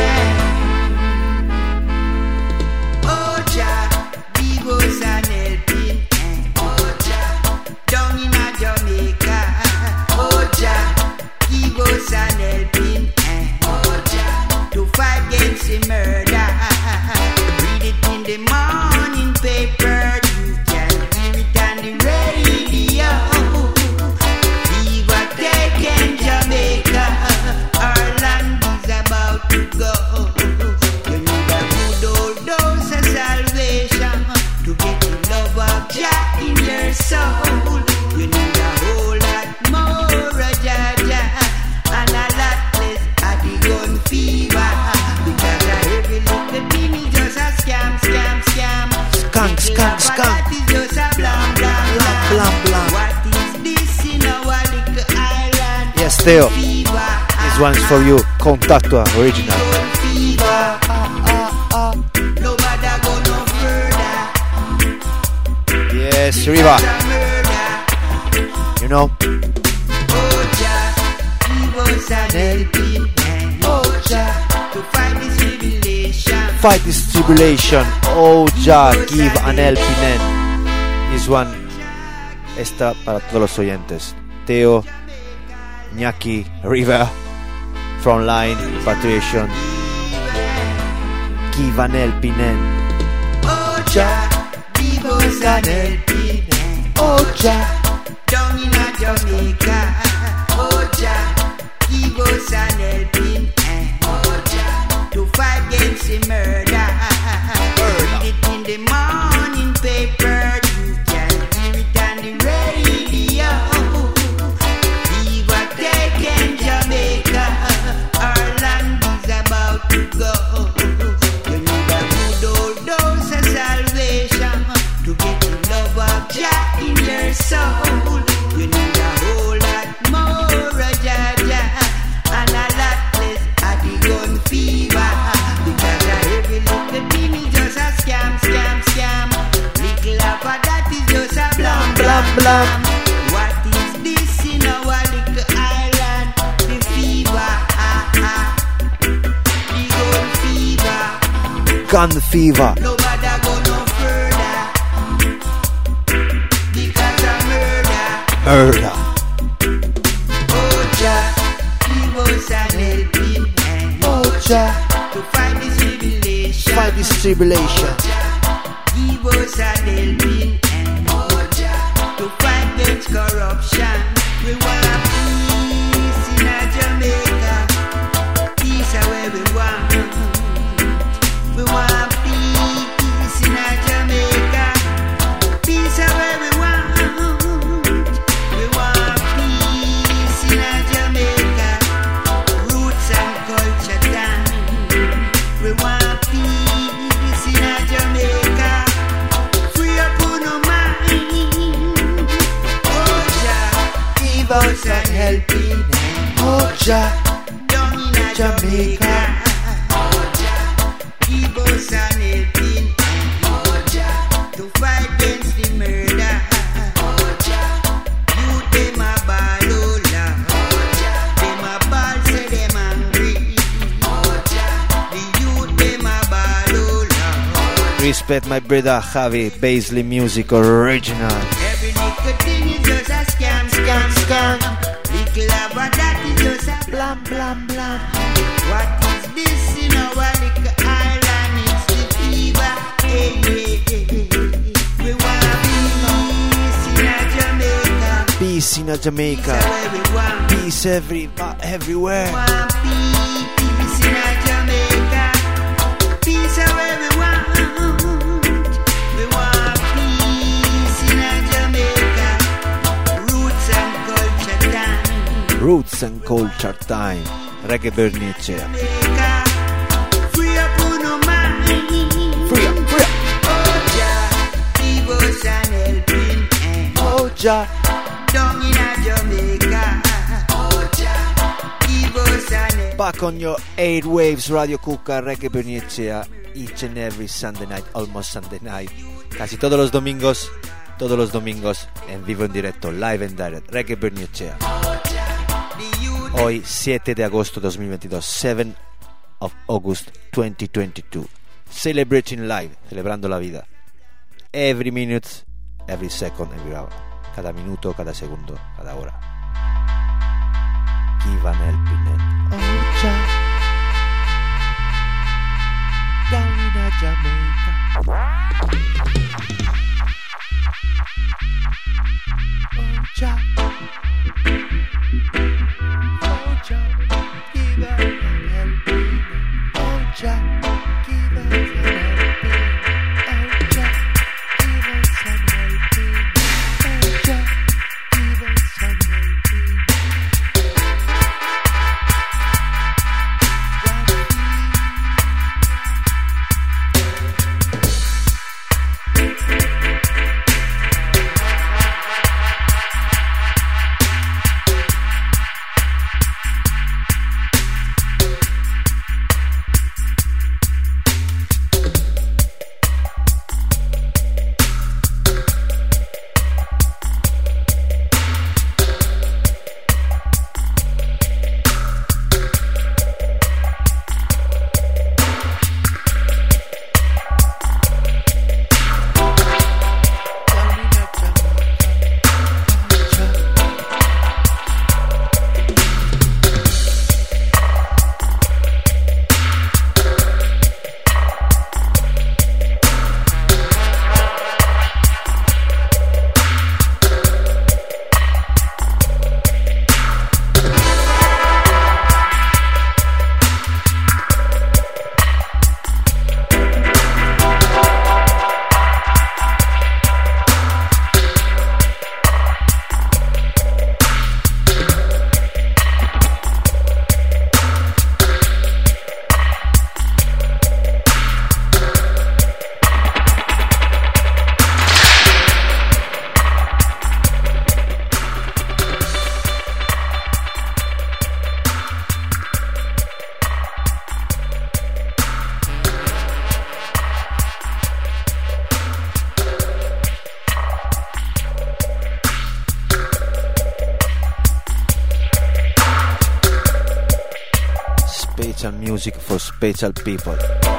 us an helping hand. Oh, Jah, down in a Jamaica. Oh, Jah, give us an helping hand. Oh, Jah, to fight against the murder. Read it in the morning paper. You can hear it on the radio. Fever taken Jamaica. Our land is about to go. You need a good old dose of salvation to get the love of Jah in your soul. You need a whole lot more of Jah and a lot less of the gun fever. Because every little thing is just a scam. Skunk. That is just a blam. Blam. What is this in our little island? Yes, Theo. Fever. This one's for you. Contacto original. Gun fever. Nobody go no further. Yes, Riva. You know. Oh, Jah, give us an helping hand. Oh, Jah, to fight this tribulation. Fight this tribulation. Oh, Jah, give an helping hand. This one está para todos los oyentes. Theo, Iñaki, Riva, Frontline, Patriation. Give an helping hand. Oh, Jah, give us an helping hand. Oh, Jah, down in a Jamaica. Oh, Jah, give us an helping hand. Oh, Jah, to fight against the murder. Read it in the morning paper. You can hear it on the radio. Fever taken Jamaica. Our land is about to go. You need a good old dose of salvation to get the love of Jah in your soul. You need a whole lot more of Jah and a lot less of the gun fever. Because every little thing is just a scam. Little of that is just a blam. What is this in our little island? The fever, the gun fever. Gun fever. Nobody go no further because of murder. Oh, Jah, give us an helping hand. Oh, Jah, to fight this tribulation. fight this tribulation. Jah, give us an helping hand. Oh, Jah, to fight against corruption. We want peace in a Jamaica. Peace is where we want. We want peace in a Jamaica. Peace is where we want. We want peace in a Jamaica. Roots and culture down. We want peace in a Jamaica. Free up on our mind. Oh, Jah, give us an helping hand. Oh, Jah, Down in a Jamaica. Oh, Jah, give us an helping hand. Oh, Jah, to fight against the murder. Oh, Jah, you them a ball, oh, Lord. Oh, Jah, them a ball, say them angry. Oh, Jah, the youth them a ball, oh, Lord. respect my brother Javi, Baisley Music Original. Every little thing is just a scam. Little of that is just a blam. What is this in our little island? It's the fever. Hey. We want peace in a Jamaica. Peace in a Jamaica. Where we want Peace everywhere. peace in a Jamaica. Peace where we want. Roots and Culture Time, Reggae Bernicea. Free up on no mind. Free up, free up. Oh Jah, give us an helping hand. Oh Jah, Down in a Jamaica. Oh Jah, give us an helping. back on your airwaves, Radio Cuca, Reggae Bernicea, each and every Sunday night, almost Sunday night, casi todos los domingos en vivo, en directo, live and direct, Reggae Bernicea. Hoy 7 de agosto 2022, 7 of August 2022, celebrating live, celebrando la vida, every minute, every second, every hour, cada minuto, cada segundo, cada hora. Give an helping hand. Oh Jah, down in a Jamaica. Oh Jah, oh Jah, give us an helping hand. Oh Jah, give us an helping hand. Oh Jah, give us an helping hand. Oh Jah, give us an helping hand. Music for Special People.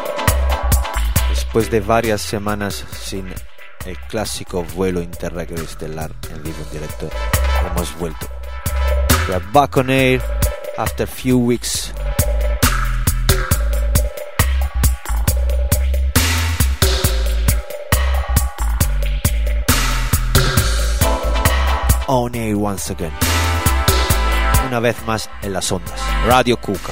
Después de varias semanas sin el clásico vuelo interreggae estelar en vivo en directo, hemos vuelto. We are back on air after a few weeks. On air once again. Una vez más en las ondas. Radio Cuca.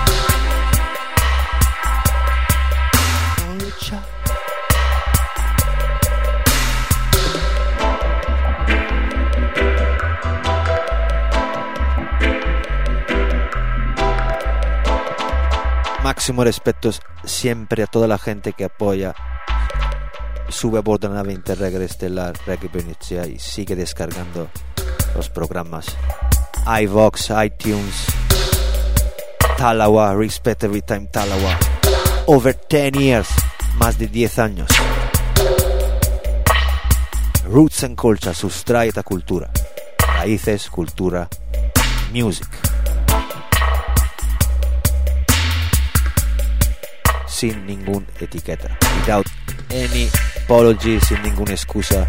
Máximo respeto siempre a toda la gente que apoya, sube a bordo la nave interreggae estelar Reggae Bernicea y sigue descargando los programas iVox, iTunes, Talawa, Respect Every Time Talawa. Over 10 years, más de 10 años. Roots and Culture, sustraeta cultura. Raíces, cultura, music. Sin ninguna etiqueta. Without any apology, sin ninguna excusa.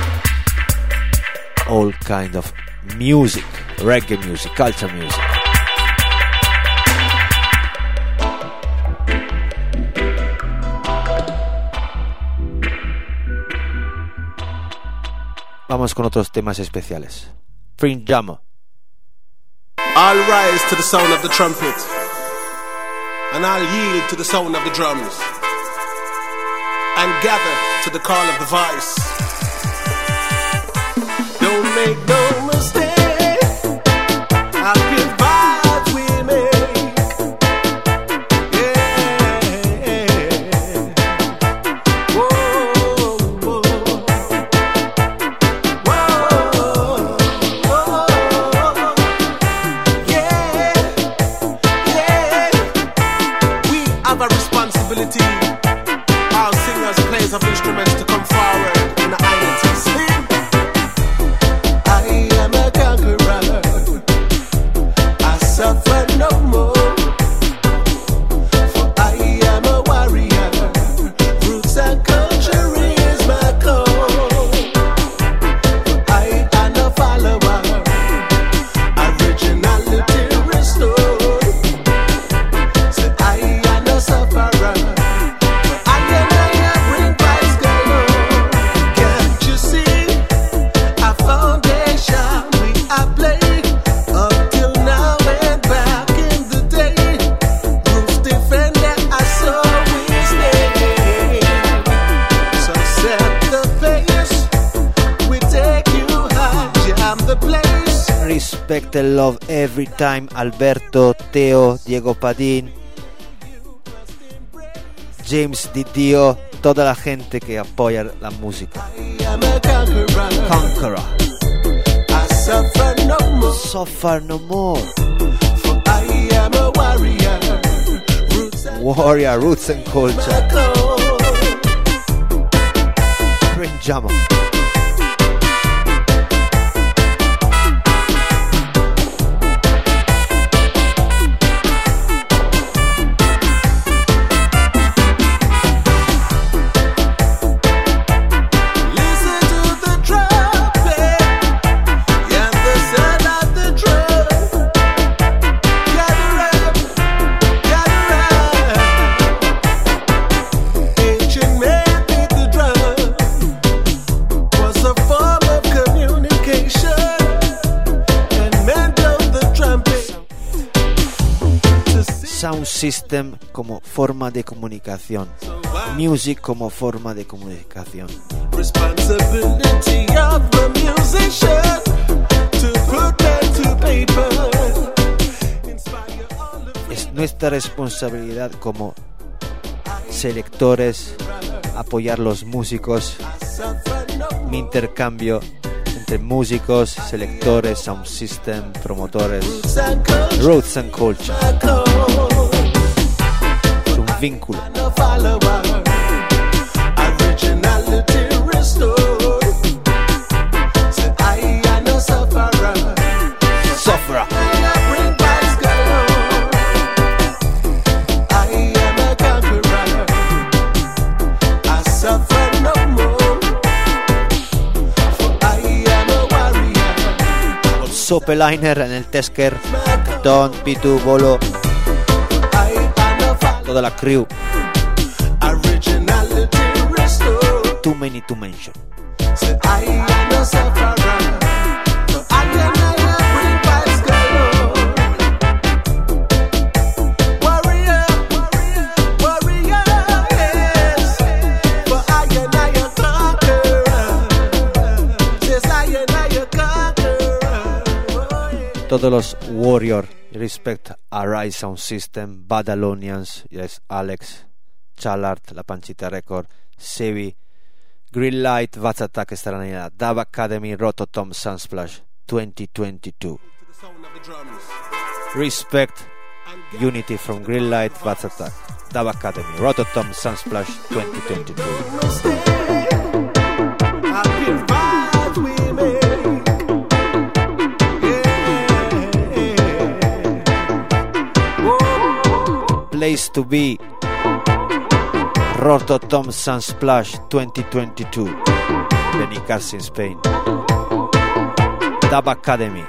All kind of music. Reggae music, culture music. Vamos con otros temas especiales. Prince Jamo. I'll rise to the sound of the trumpet, and I'll yield to the sound of the drums, and gather to the call of the voice. Don't make no mistake, I'll be the place. Respect and love every time. Alberto, Teo, Diego Padín, James Didio, toda la gente que apoya la música. I am a conqueror. Conqueror. I suffer no more. Suffer no more. For I am a warrior. Roots and Warrior, roots and culture. code. Pringiamo. Listen to the trumpet and the sound of the drum. Gather up, gather up. Ancient man made the drum. Was a form of communication, and men blow the trumpet to sing. Sound system como forma de comunicación. Music como forma de comunicación. Responsibility of the musician to put pen to paper. Inspire all of Es nuestra responsabilidad como selectores apoyar los músicos. Mi intercambio entre músicos, selectores, sound system, promotores, roots and culture. Es un vínculo. no follower. Originality restored. Say I am no sufferer. Sufferer. I bring back galore. I am a conqueror. I suffer no more. For I am a warrior. Sopeliner en el Tesker, Don, Pitu, Bolo, I am no follower. toda la crew. Originality restored. Too many to mention. Say I am no sufferer. For I am a bring back galore. Warrior, warrior, warrior, yes. For I am a conqueror. Yes, I am a conqueror. Oh, yeah. Todos los Warrior, respect a Rise Sound System, Badalonians, yes, Alex, Chalart, La Pancita Record, Sevi, Greenlight, Vats Attack estarán en la Dub Academy, Rototom, Sunsplash 2022. The sound of the drums. Respect, Unity from Greenlight, Vats Attack, Dub Academy, Rototom, Sunsplash 2022. Happy vibes we make. Yeah. Whoa. Place to be, Rototom, Sunsplash 2022, Benicassi, Spain. Dub Academy,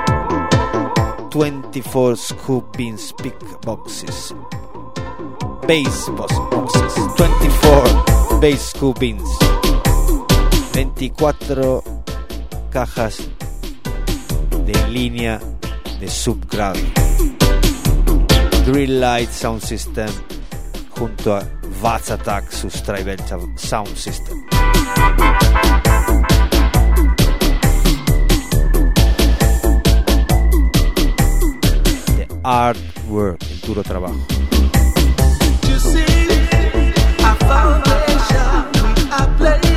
24 scoop beans pick boxes, bass boxes, 24 bass scoop beans, 24 cajas de línea de subgrave, Greenlight Sound System junto a Vats Attack, sus Trivelta Sound System. The artwork, el duro trabajo. You see, our foundation, we are playing.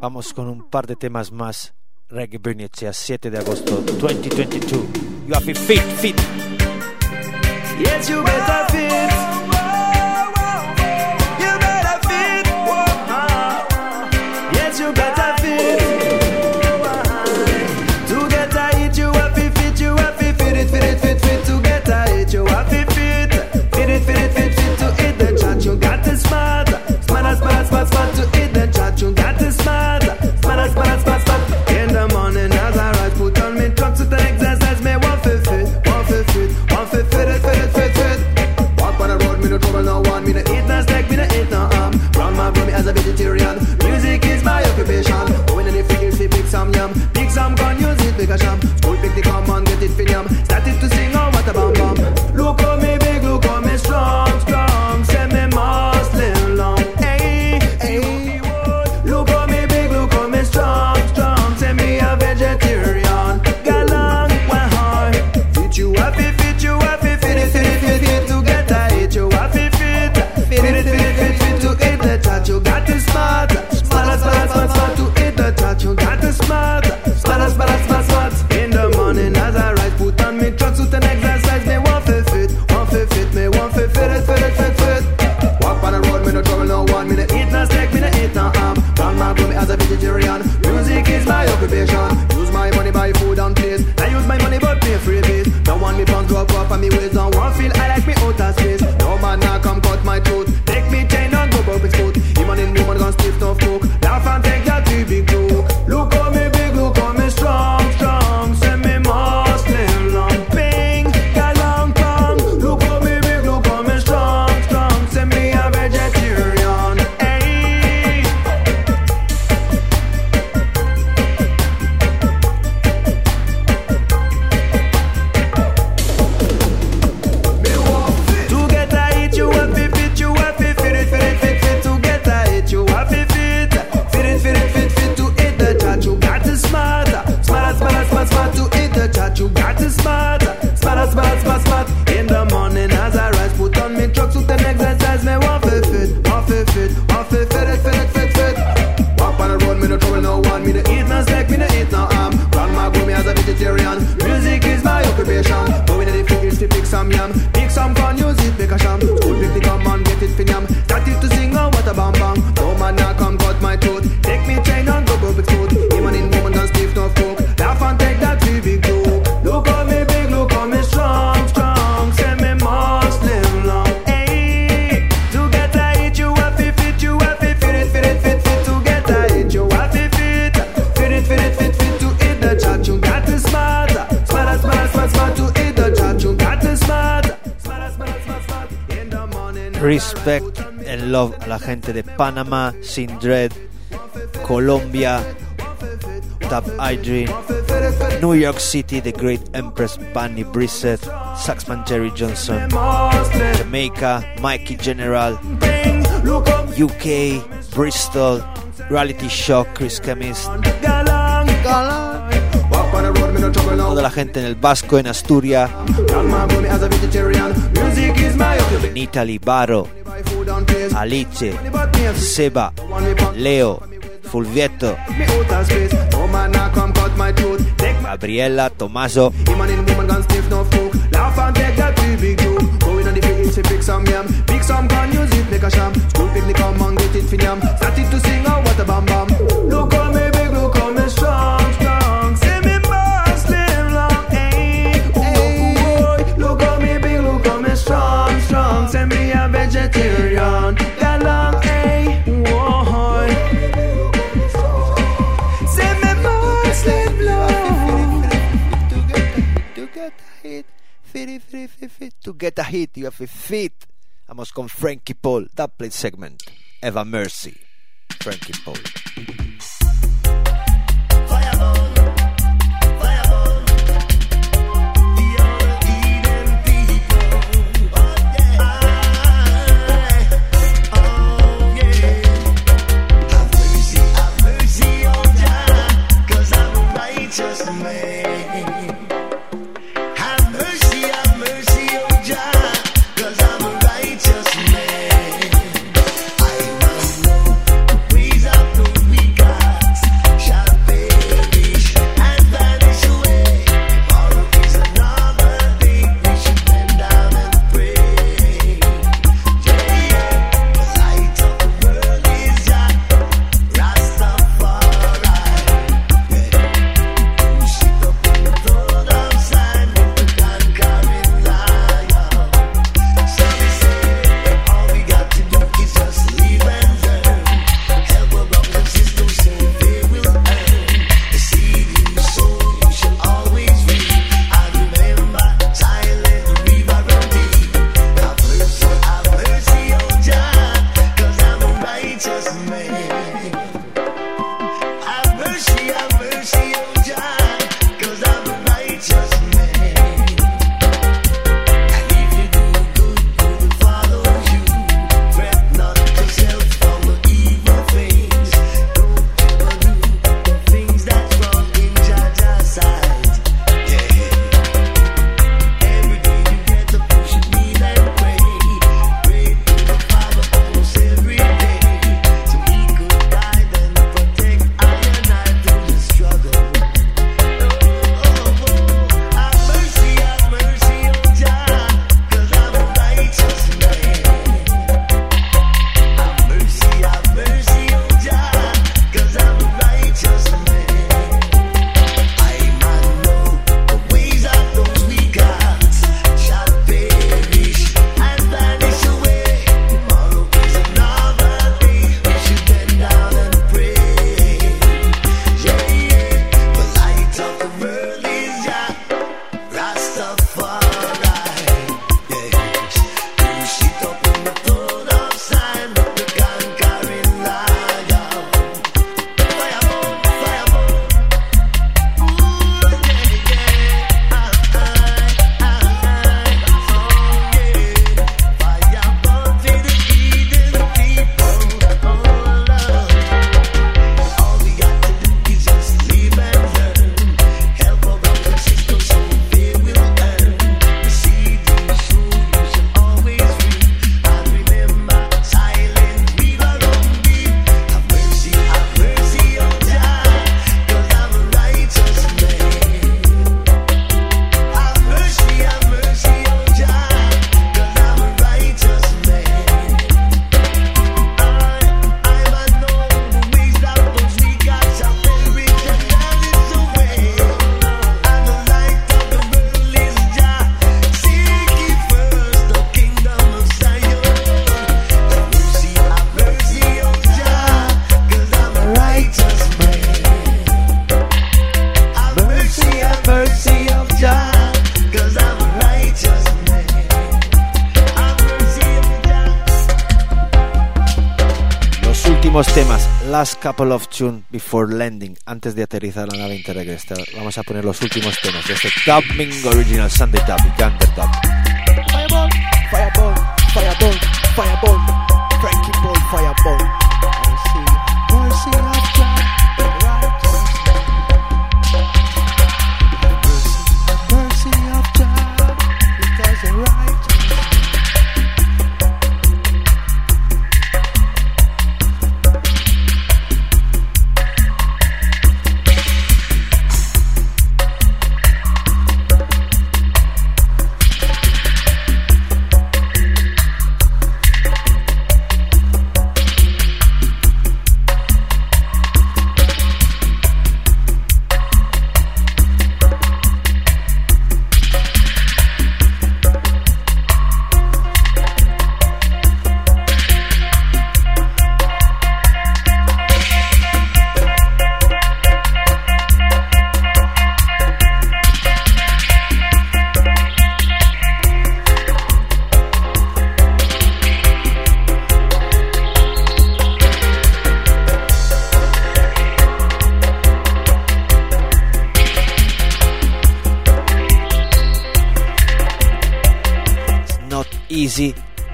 Vamos con un par de temas más. Reggae Bernicea, 7 de agosto 2022. You have to fit. Yes, you better fit. You better fit. Yes, you better fit. To get a hit, you have to fit. You have to fit it. To get a hit, you have to fit. Fit it. To hit the chat, you got to smart. Smart. To hit the chat, you got to smart. Smart. In the morning as I rise, put on me trucks with an exercise. Me want to fit. Walk on the road, me no trouble, no one. Me no eat no snack, me no eat no round my bro, me as a vegetarian. Music is my occupation. Going in the field, fi pick some yam. Pick some gun, use it, pick a sham. School pick the come on, get it fin yam. Started to sing, oh what a bam bam. Look how me big, look how me strong. Say me must live long. Hey. Look how me big, look how me strong. Say me a vegetarian. Galang, one hard. Fit you happy. To get a hit, you have to fit. To hit the chat, you got to smart. To hit the chat, you got to smart. In the morning as I rise, put on me trucks with an exercise. Me want to fit. Me want to fit. Walk on the road, me no trouble, no one. Me no eat no steak, me no eat no ham. Grandma grow me as a vegetarian. Music is my occupation. Use my money buy food and place. I use my money but pay freebies. Don't want me pounds to up and me waist don't want feel I like me outer space. No man now come cut my throat. Take me chain and go up his coat. Even in woman gonna stiff no coke. Laugh and take that too big joke. Look how me big, look how me strong. Say me must live long. Bing, long tongue. Look how me big, look how me strong. Say me a vegetarian. Hey. To get a hit, you have to fit. To get a hit, you have to fit. To hit the chat, you got to smart. To hit the chat, you got to smart. In the morning as I rise, put on me trucks with an exercise. Me want to fit. Walk on the road, me no trouble, no one. Me no eat no steak, me no eat no ham. Grandma grow me as a vegetarian. Music is my occupation. Going in the fields to pick some yam. Pick some corn, use it, pick a sham. School pick the come on, get it fin yam. Started to sing, oh what a bam bam. No man now come cut my throat. Take me chain and go up its coat. Even in woman gonna stiff no coke. Laugh and take that too big joke. Look how me big, look how me strong. Say me must live long. Hey, to get a hit, you have to fit. To get a hit, you have to fit. To hit the chat, you got to smart. To hit the chat, you got to smart. In the morning. Respect and love a la gente de Panamá, Sindred, Colombia, Tab Idrin, New York City, the great Empress Bunny Brissett, Saxman Jerry Johnson, Jamaica, Mikey General, UK, Bristol, Reality Shock, Chris Chemist, toda la gente en el Vasco, en Asturias, en Italy, Baro, Alice, Seba, Leo, Fulvieto, Gabriela, Tomaso, pick some yam, pick some gun, use it, make a sham. School picnic, come on, get it fin yam. Started to sing, oh what a bam bam. Look how me big, look how me strong. Say me must live long, hey. Look how me big, look how me strong. Say me a vegetarian, that long, hey. Whoa. Say me must live long. To get a hit. To get a hit, you have to fit. Vamos con Frankie Paul, that play segment. Eva Mercy, Frankie Paul. Raise up the weak últimos temas, last couple of tunes before landing, antes de aterrizar la nave interregrestal. Vamos a poner los últimos temas de este Dubbing Original Sunday Dub y Gander Dub. Fireball, fireball, fireball, fireball, Frankie Ball, fireball. Mercy of God, mercy of God, because the righteous. Easy,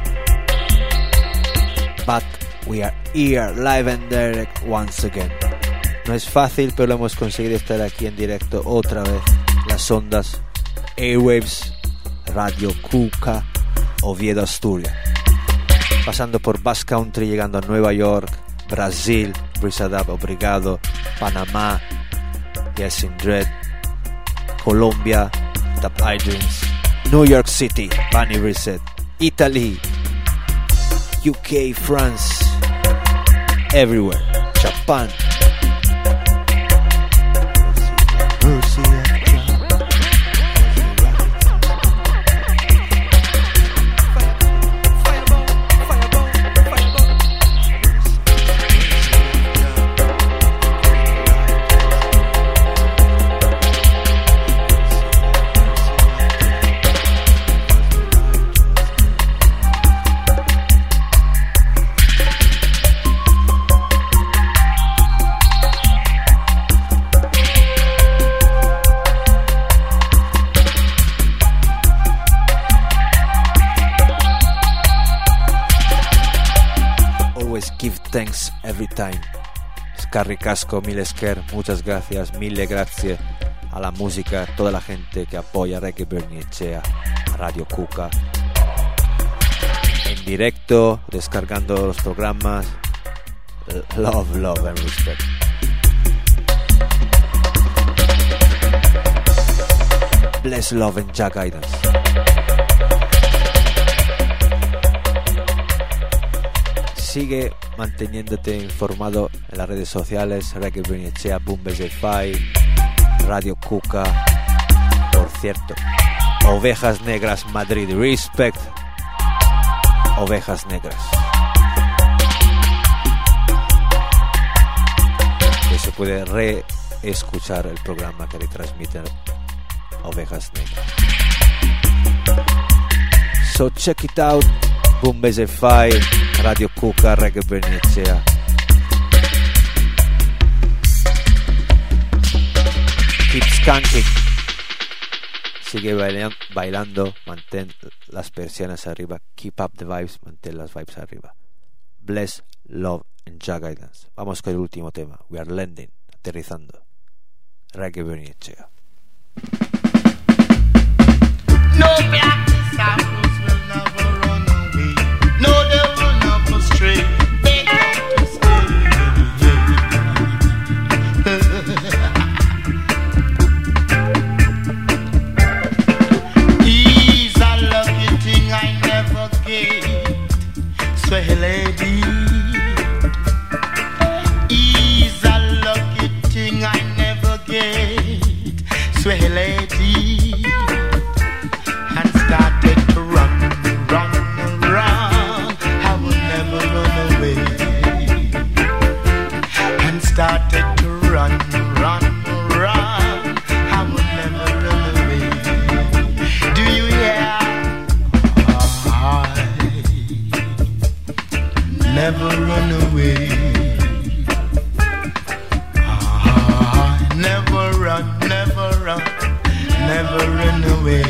but we are here live and direct once again. No es fácil, pero hemos conseguido estar aquí en directo otra vez. Las ondas, Airwaves, Radio Cuca, Oviedo, Asturias. Pasando por Basque Country, llegando a Nueva York, Brasil, Brisadab, Obrigado, Panamá, Yes in Dread, Colombia, Dub Idreams, New York City, Bunny Reset, Italy, UK, France, everywhere, Japan. Mercy of God. Give thanks every time. Scarricasco, Milesker, muchas gracias, mille grazie a la música, toda la gente que apoya a Reggae Bernicea, a Radio Cuca. En directo, descargando los programas. Love, love and respect. Bless, love and Jah guidance. Sigue manteniéndote informado en las redes sociales, Reggae Bernicea, Boom.fi, Radio Cuca. Por cierto, Ovejas Negras Madrid, respect, Ovejas Negras. Que se puede reescuchar el programa que le transmiten Ovejas Negras. So check it out, Boom.fi, Radio Cuca, Reggae Bernicea. Keep skanking. Sigue bailando, mantén las persianas arriba. Keep up the vibes, mantén las vibes arriba. Bless, love and Jah guidance. Vamos con el último tema. We are landing, aterrizando. Reggae Bernicea. No black disciples will never run away. No, they will never stray. They come to stay. He's a lucky thing I never get. Sway lady. He's a lucky thing I never get. Sway lady. Started to run, run, run. I will never run away. And started to run, run, run. I will never run away. Do you hear? I never run away. never run, never run, never run away.